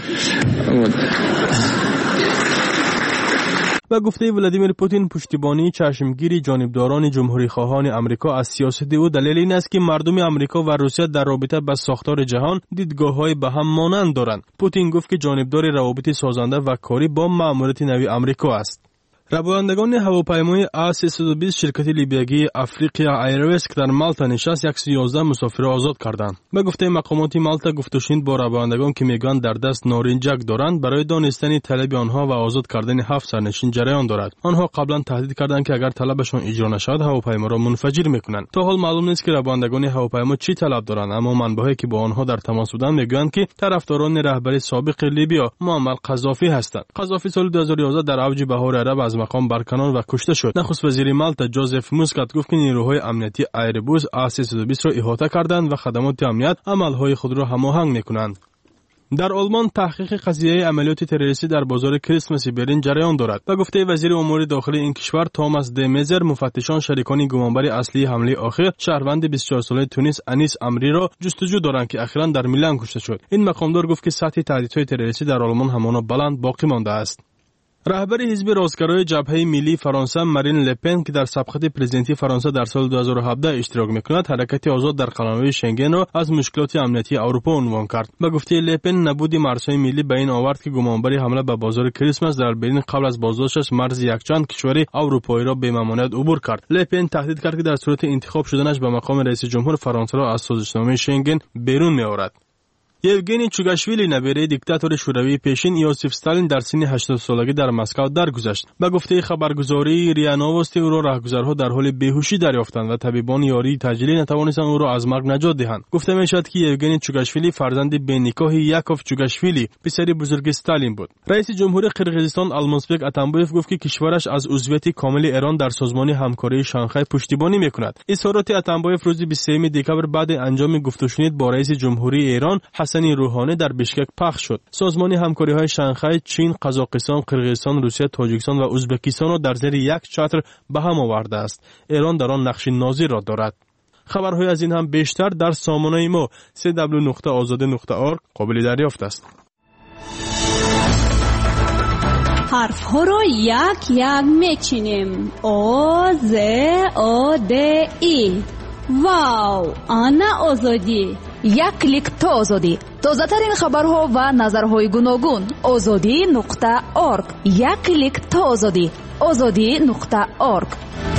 و گفته ولادیمیر پوتین پشتیبانی چشمگیری جانبداران جمهوری خواهان آمریکا از سیاست او دلیل این است که مردم آمریکا و روسیه در رابطه با ساختار جهان دیدگاه‌های به هم مانند دارند. پوتین گفت که جانبدار روابط سازنده و کاری با مأموریت نوی آمریکا است. رانندگان هواپیمای آ سیصد و بیست شرکت لیبیایی افریقیا ایرویز که در مالتا نشست صد و یازده مسافر را آزاد کردند. به گفته مقامات مالتا گفتگوشین با رانندگان که میگن در دست نارنجک دارند برای دانستن طلب آنها و آزاد کردن هفت سرنشین جریان دارد. آنها قبلا تهدید کردند که اگر طلبشان اجرا نشود هواپیما را منفجر میکنند. تا حال معلوم نیست که رانندگان هواپیما چی طلب دارند، اما منبعی که با آنها در تماس بودند میگویند که طرفداران رهبر سابق لیبیا معمر قذافی هستند. قذافی سال دو هزار و یازده در اوج بهار عرب از مقام برکنار و کشته شد. نخست وزیر مالتا جوزف موسکات گفت که نیروهای امنیتی ایربوس آ سیصد و بیست را احاطه کردند و خدمات امنیت عملهای خود را هماهنگ میکنند. در آلمان تحقیق قضیه عملیات تروریستی در بازار کریسمس برلین جریان دارد. به گفته وزیر امور داخلی این کشور توماس دمیزر، مفتشان شریکان گمانبر اصلی حمله آخر شهروند بیست و چهار ساله تونس انیس امری را جستجو دارند که اخیراً در میلان کشته شد. این مقامدار گفت که سطح تهدیدهای تروریستی در آلمان همانا بلند باقی مانده است. رهبر حزب راستگرای جبهه ملی فرانسه مارین لپن که در سبقت پرزیدنتی فرانسه در سال دو هزار و هفده اشتراک میکند، حرکت آزاد در قلمرو شنگن را از مشکلات امنیتی اروپا عنوان کرد. به گفته لپن، نبود مرزهای ملی به این آورد که گمانبری حمله به بازار کریسمس در برلین قبل از بازداشتش مرز یکچند کشور اروپایی را به ممانعت عبور کرد. لپن تهدید کرد که در صورت انتخاب شدنش به مقام رئیس جمهور فرانسه را از سازشنامه شنگن بیرون می‌آورد. یوگنی چوگاشویلی نویره دیکتاتور شوروی پیشین یوسف استالین در سن هشتاد سالگی در مسکو درگذشت. به گفته خبرگزاری ریا نووستی، او را راهگذرها در حال بیهوشی دریافتند و طبیبان یاری تجلی نتوانستند او را از مرگ نجات دهند. گفته میشد که یوگنی چوگاشویلی فرزند بینیکاه یاکوف چوگاشویلی، پسر بزرگ استالین بود. رئیس جمهور قرقیزستان آلمازبک اتامبایف گفت که کشورش از عضویت کامل ایران در سازمان همکاری شانگهای پشتیبانی میکند. اظهارات اتامبایف روز بیست و سوم دکامبر بعد انجام گفتگوشنید با رئیس جمهوری ایران حسن روحانی در بشکک پخش شد. سازمان همکاری‌های شانگهای چین، قزاقستان، قرقیزستان، روسیه، تاجیکستان و ازبکستان را در زیر یک چتر به هم آورده است. ایران در آن نقش ناظر را دارد. خبرهای از این هم بیشتر در سامانه ما سی دبلیو نقطه آزادی نقطه اورگ قابل دریافت است. حرف ها را یک یک میچینیم. آ ز آ د ای. واو، آنا آزادی. یک کلیک تا آزادی. تازه ترین خبرها و نظرهای گوناگون. آزادی نقطه اورگ. یک کلیک تا آزادی. آزادی نقطه اورگ.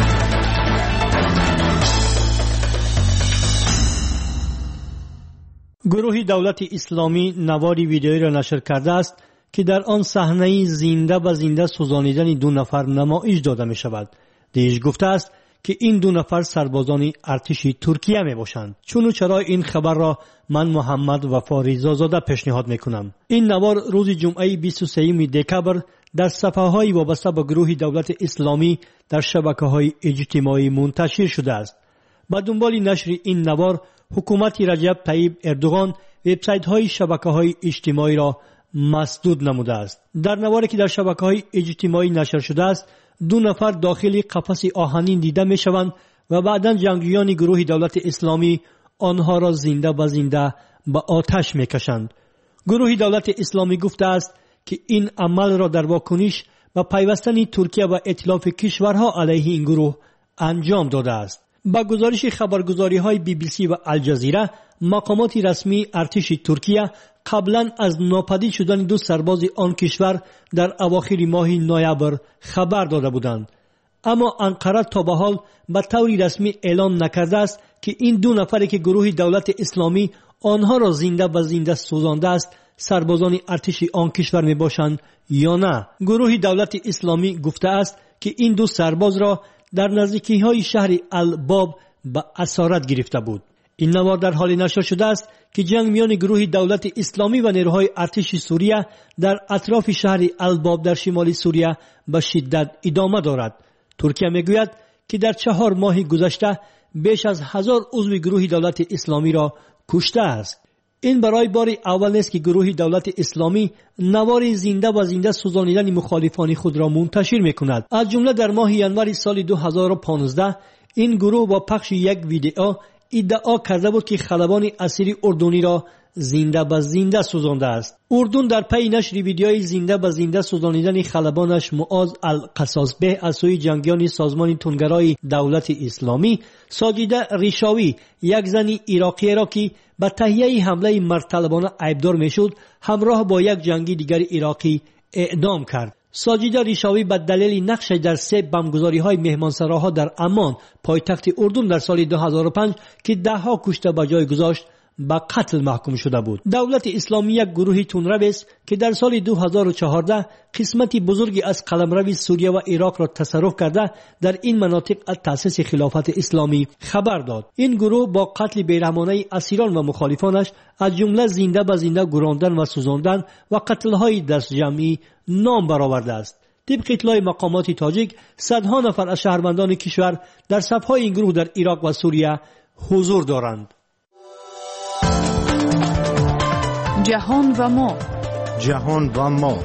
گروه دولت اسلامی نواری ویدئویی را نشر کرده است که در آن صحنه زنده به زنده سوزانیدن دو نفر نمایش داده می شود. دیش گفته است که این دو نفر سربازان ارتش ترکیه می باشند. چون و چرا این خبر را من محمد وفا رضازاده پیشنهاد می کنم. این نوار روز جمعه بیست و سوم دکامبر در صفحه های وابسته به گروه دولت اسلامی در شبکه های اجتماعی منتشر شده است. با دنبال نشر این نوار، حکومت رجب طیب اردوغان وبسایت های شبکه های اجتماعی را مسدود نموده است. در نواری که در شبکه های اجتماعی نشر شده است، دو نفر داخل قفس آهنین دیده می شوند و بعداً جنگجویان گروه دولت اسلامی آنها را زنده به زنده به آتش می کشند. گروه دولت اسلامی گفته است که این عمل را در واکنش به پیوستن ترکیه و ائتلاف کشورها علیه این گروه انجام داده است. با گزارش خبرگزاری های بی بی سی و الجزیره، مقامات رسمی ارتش ترکیه قبلا از ناپدید شدن دو سرباز آن کشور در اواخر ماه نوامبر خبر داده بودند. اما انقره تا به حال به طور رسمی اعلام نکرده است که این دو نفری که گروه دولت اسلامی آنها را زنده به زنده سوزانده است سربازان ارتش آن کشور می باشند یا نه. گروه دولت اسلامی گفته است که این دو سرباز را در نزدیکی های شهر الباب به اسارت گرفته بود. این نوار در حال نشر شده است که جنگ میان گروه دولت اسلامی و نیروهای ارتش سوریه در اطراف شهر الباب در شمال سوریه به شدت ادامه دارد. ترکیه میگوید که در چهار ماه گذشته بیش از هزار عضو گروه دولت اسلامی را کشته است. این برای بار اول نیست که گروه دولت اسلامی نوار زنده و زنده سوزانیدن مخالفان خود را منتشر میکند. از جمله در ماه ینور سال دو هزار و پانزده این گروه با پخش یک ویدئو ادعا کرده بود که خلبان اسیر اردنی را زنده به زنده سوزانده است. اردن در پی نشر ویدیوی زنده به زنده سوزانیدن خلبانش معاذ القصاصبه از سوی جنگیان سازمان تندگرای دولت اسلامی، ساجده ریشاوی، یک زن عراقی را که به تهیه حمله مرتلبانه عیبدار میشد، همراه با یک جنگی دیگر عراقی اعدام کرد. ساجده ریشاوی به دلیل نقشش در سه بمبگذاری‌های مهمانسراها در عمان، پایتخت اردن در سال دو هزار و پنج که ده‌ها کشته به جای گذاشت، به قتل محکوم شده بود. دولت اسلامی یک گروه تندرو است که در سال دو هزار و چهارده قسمتی بزرگی از قلمرو سوریه و عراق را تصرف کرده در این مناطق از تأسیس خلافت اسلامی خبر داد. این گروه با قتل بیرحمانه اسیران و مخالفانش از جمله زنده به زنده گراندن و سوزاندن و قتل‌های دست جمعی نام برآورده است. طبق اطلاع مقامات تاجیک، صدها نفر از شهروندان کشور در صف‌های این گروه در عراق و سوریه حضور دارند. جهان و ما جهان و ما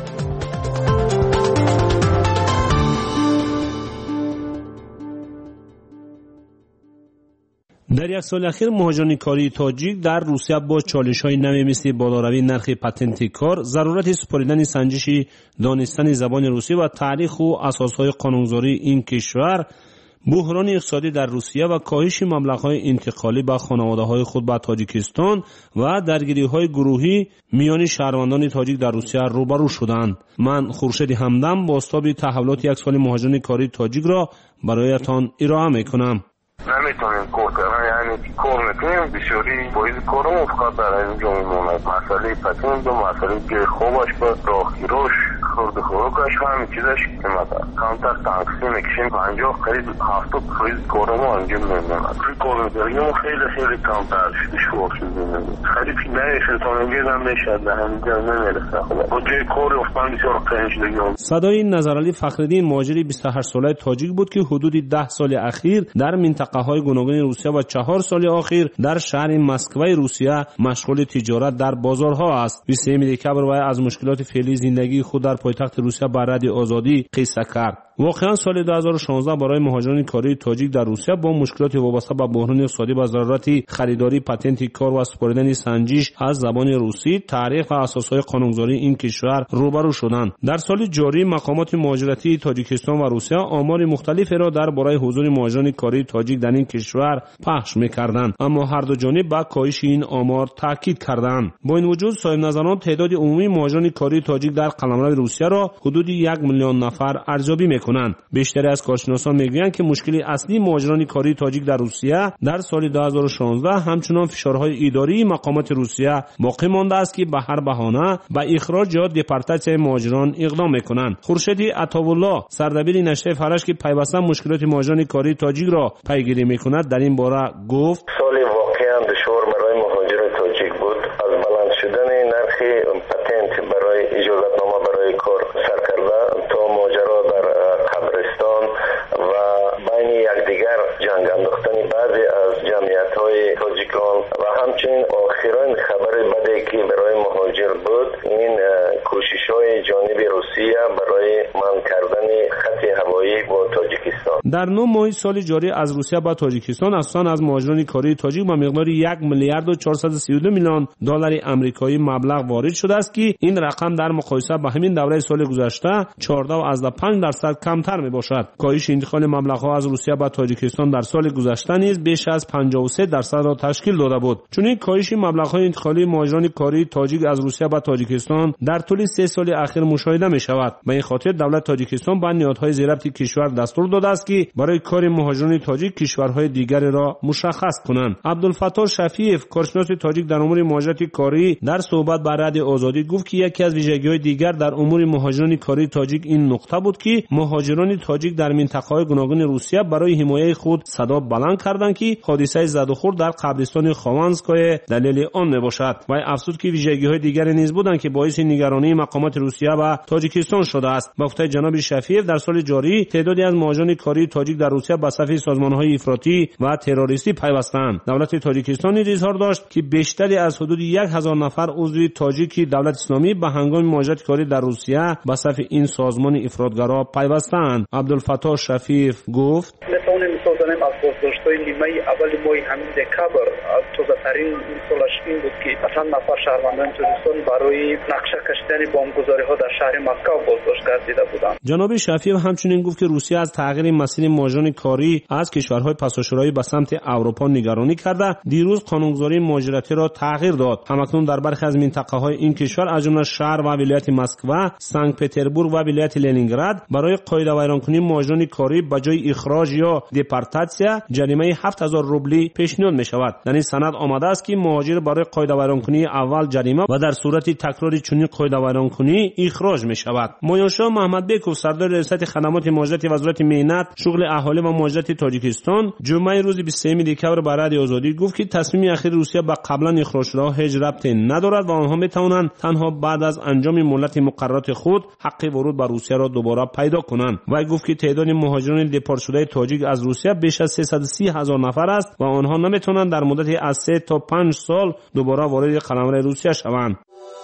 در یک سال اخیر مهاجران کاری تاجیک در روسیه با چالش‌های نوی مثل بالاروی نرخ پتنت کار، ضرورت سپردن سنجش دانستن زبان روسی و تاریخ و اساسهای قانونگذاری این کشور، بحران اقتصادی در روسیه و کاهش مبلغ‌های انتقالی به خانواده‌های خود به تاجیکستان و درگیری‌های گروهی میان شهروندان تاجیک در روسیه روبرو شدند. من خورشید همدم بازتاب تحولات یک سال مهاجران کاری تاجیک را برایتان ارائه می‌کنم. نمیتونیم کار کنیم، یعنی کار میکنیم بسیاری باید کارمون فقط در اینجا میموند. مسئله پتنت و مسئله که خوبش به راهگیراش خورد خوراکش و همین چیزش قیمت است. کمتر تنقسی میکشیم، پنجاه قریب هفتاد فیصد کارمون انجام میموند. روی کار میکنیم خیلی خیلی کمتر دشوار شدیم. خیلی نه شیطان‌انگیز هم میشد، به همینجا نمیرسه. با جای کار افتان بسیار قیام شدگیم. صدای نظرعلی فخرالدین مهاجری بیست و هشت ساله تاجیک بود که حدود ده سال اخیر در منطقه های گوناگون روسیه و چهار سال اخیر در شهر مسکو روسیه مشغول تجارت در بازارها است. بیست و سوم دکبر وی از مشکلات فعلی زندگی خود در پایتخت روسیه بر رد آزادی قصه کرد. واقعا سال دو هزار و شانزده برای مهاجران کاری تاجیک در روسیه با مشکلات وابسته به بحران اقتصادی و ضرورت خریداری پتنت کار و سپردن سنجش از زبان روسی، تاریخ و اساسهای قانونگذاری این کشور روبرو شدند. در سال جاری مقامات مهاجرتی تاجیکستان و روسیه آمار مختلفی را درباره حضور مهاجران کاری تاجیک در این کشور پخش می‌کردند، اما هر دو جانب با کاهش این آمار تاکید کردند. با این وجود صاحب نظران تعداد عمومی مهاجران کاری تاجیک در قلمرو روسیه را حدود یک میلیون نفر ارزیابی می‌کنند. بیشتر از کارشناسان میگویند که مشکل اصلی مهاجران کاری تاجیک در روسیه در سال دو هزار و شانزده همچنان فشارهای اداری مقامات روسیه باقی مانده است که به هر بهانه به اخراج یا دپورتاسیون مهاجران اقدام می‌کنند. خورشید عطاالله سردبیر نشریه فرش که پیوسته مشکلات مهاجران کاری تاجیک را پیگیری می‌کند در این باره گفت: سال واقعا دشوار برای مهاجران تاجیک بود. از بلند شدن نرخ پتنت برای اجازتنامه برای کار سر کرده تا ماجرا در قبرستان و بین یکدیگر جنگ انداختن بعضی از جمعیت‌های تاجیکان و همچنین آخرین خبر بدی که برای مهاجر بود، این کوشش‌های جانب روسیه برای منع کردن خط هوایی با تاجیکستان. در نه ماه سال جاری از روسیه به تاجیکستان اساساً از مهاجران کاری تاجیک به مقدار یک میلیارد و چهارصد و سی و دو میلیون دلار آمریکایی مبلغ وارد شده است که این رقم در مقایسه با همین دوره سال گذشته چهارده و پنج درصد کمتر میباشد. کاهش انتقال مبلغ‌ها از روسیه به تاجیکستان در سال گذشته نیز بیش از پنجاه و سه درصد را تشکیل داده بود. چون این کاهش مبلغ‌های انتقالی مهاجران کاری تاجیک از روسیه به تاجیکستان در طول سه سال اخیر مشاهده می‌شود. به این خاطر دولت تاجیکستان به نهادهای زیربط کشور دستور داده است که برای کار مهاجران تاجیک کشورهای دیگری را مشخص کنند. عبدالفتاح شفیف کارشناس تاجیک در امور مهاجرت کاری در صحبت بر رد آزادی گفت که یکی از ویژگی‌های دیگر در امور مهاجران کاری تاجیک این نقطه بود که مهاجران تاجیک در منطقه‌های گوناگون روسیه برای حمایت خود صدا بلند کردند که حادثه زد و خورد در قبرستان خوانسکای دلیل آن میباشد. و افزود که ویژگی‌های دیگری نیز بودند که باعث نگرانی مقامات روسیه و تاجیکستان شده است. با گفته جناب شفیف در سال جاری تعدادی از مهاجران کاری تاجیک در روسیه به صف سازمان‌های افراطی و تروریستی پیوستند. دولت تاجیکستان اظهار داشت که بیشتری از حدود یک هزار نفر عضو تاجیک دولت اسلامی به هنگام مهاجرت کاری در روسیه به صف این سازمان افراطگرا پیوستند. عبدالفتاح شفیف گفت: میتونیم می‌سازیم از بازداشت‌های نیمه اول ماه همین دکبر از تازه‌ترین سالش این بود که چند نفر شهروندان تاجیکستان برای نقشه کشیدن بمبگذاری‌ها در شهر مسکو بازداشت گردیده بودند. جناب شفیع همچنین گفت که روسیه از تغییر مسیر مهاجران کاری از کشورهای پساشورایی به سمت اروپا نگرانی کرده. دیروز قانونگذاری مهاجرتی را تغییر داد. همکنون در برخی از منطقه‌های این کشور از جمله شهر و ولایت مسکو، سنت پترزبورگ و ولایت لنینگراد برای قاعده ویرانکنی مهاجران کاری به جای اخراج یا دپورتاسیون جریمه هفت هزار روبلی پیشنهاد می‌شود. در این سند آمده است که مهاجر برای قاعده ویرانکنی اول جریمه و در صورت تکرار چنین قاعده ویرانکنی اخراج می‌شود. مویاشا محمدبکوف سردار ریاست خدمات مهاجرت وزارت مهنت، شغل اهالی و مهاجرت تاجیکستان جمعه روز بیست و سوم دکبر بر رد آزادی گفت که تصمیم اخیر روسیه به قبلا اخراج شده‌ها هیچ ربطی ندارد و آنها می‌توانند تنها بعد از انجام مهلت مقررات خود حق ورود به روسیه را دوباره پیدا کنند. و گفت که تعداد مهاجران دپورت شده تاجیک از روسیه بیش از سیصد و سی هزار نفر است و آنها نمی‌توانند در مدت از سه تا پنج سال دوباره وارد قلمرو روسیه شوند.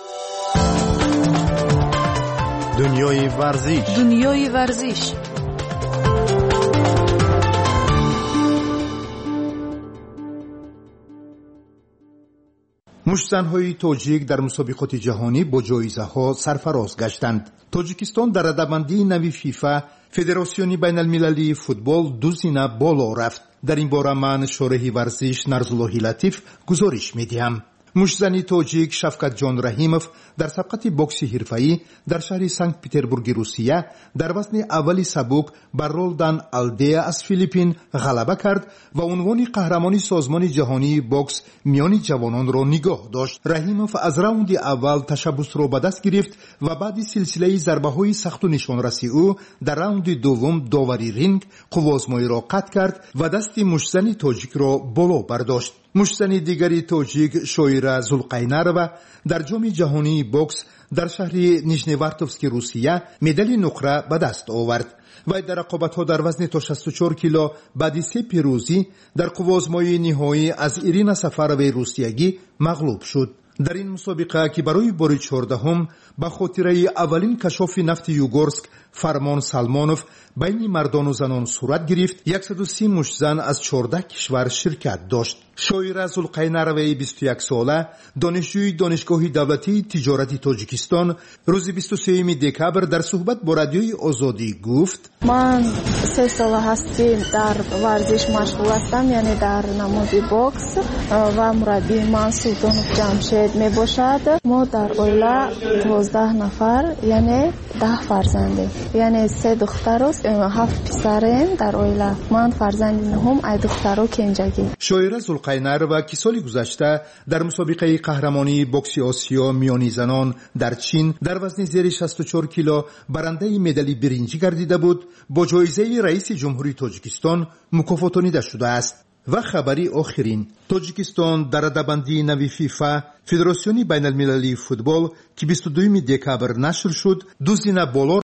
دنیای ورزش دنیای ورزش مشتزن‌های تاجیک در مسابقات جهانی با جایزه‌ها سرفراز گشتند. تاجیکستان در رده‌بندی نوی فیفا فدراسیون بین المللی فوتبال دو زینه بالا رفت. در این باره من شارح ورزش نرزاللهی لطیف گزارش می‌دهم. مشتزنی تاجیک شفقت جان رحیمов در سبقت بوکس حرفه‌ای در شهر سنت پترزبورگ روسیه در وزن اولی سبک بر رولدان آلدیا از فیلیپین غلبه کرد و عنوان قهرمان سازمان جهانی بوکس میان جوانان را نگاه داشت. رحیمov از راوند اول تشبث را به دست گرفت و بعد سلسله ضربه‌های سخت و نشانرسی او در راوند دوم داوری رینگ قوازمایی را قطع کرد و دست مشتزن تاجیک را بالا برداشت. مشتزن دیگری تاجیک شویرا زولقینارова در جام جهانی بوکس در شهر نیژنیوارتوفسک روسیه مدال نقره به دست آورد. وی در رقابت‌ها در وزن تا شصت و چهار کیلو بعد سه پیروزی در قوازمایی نهایی از ایرینا سفاروی روسیگی مغلوب شد. در این مسابقه که برای بار چهاردهم به خاطره اولین کشاف نفت یوگورسک فرمان سلمانوف بین مردان و زنان صورت گرفت، صد و سی مشتزن از چهارده کشور شرکت داشت. شویرا زولقیناروی بیست و یک ساله دانشجوی دانشگاه دولتی تجارتی تاجیکستان روز بیست و سوم دکبر در صحبت با رادیوی آزادی گفت: من سه سال هستم در ورزش مشغول هستم، یعنی در نماد بوکس و مربی من سلطانوف جمشید می باشد. ما در اویلا دوازده نفر یعنی ده فرزنده، یعنی سه دختر است هفت پسریم در اویلا. من فرزند نهم ای دخترو کنجگی. شویرا زولقینارova که سال گذشته در مسابقه قهرمانی بوکس آسیا میانی زنان در چین در وزن زیر شصت و چهار کیلو برنده مدال برنجی گردیده بود، با جایزه رئیس جمهوری تاجیکستان مکافاتانیده شده است. و خبری آخرین: تاجیکستان در رده‌بندی نوی فیفا فدراسیون بین المللی فوتبال که بیست و دوم دکبر نشر شد دو زینه بالا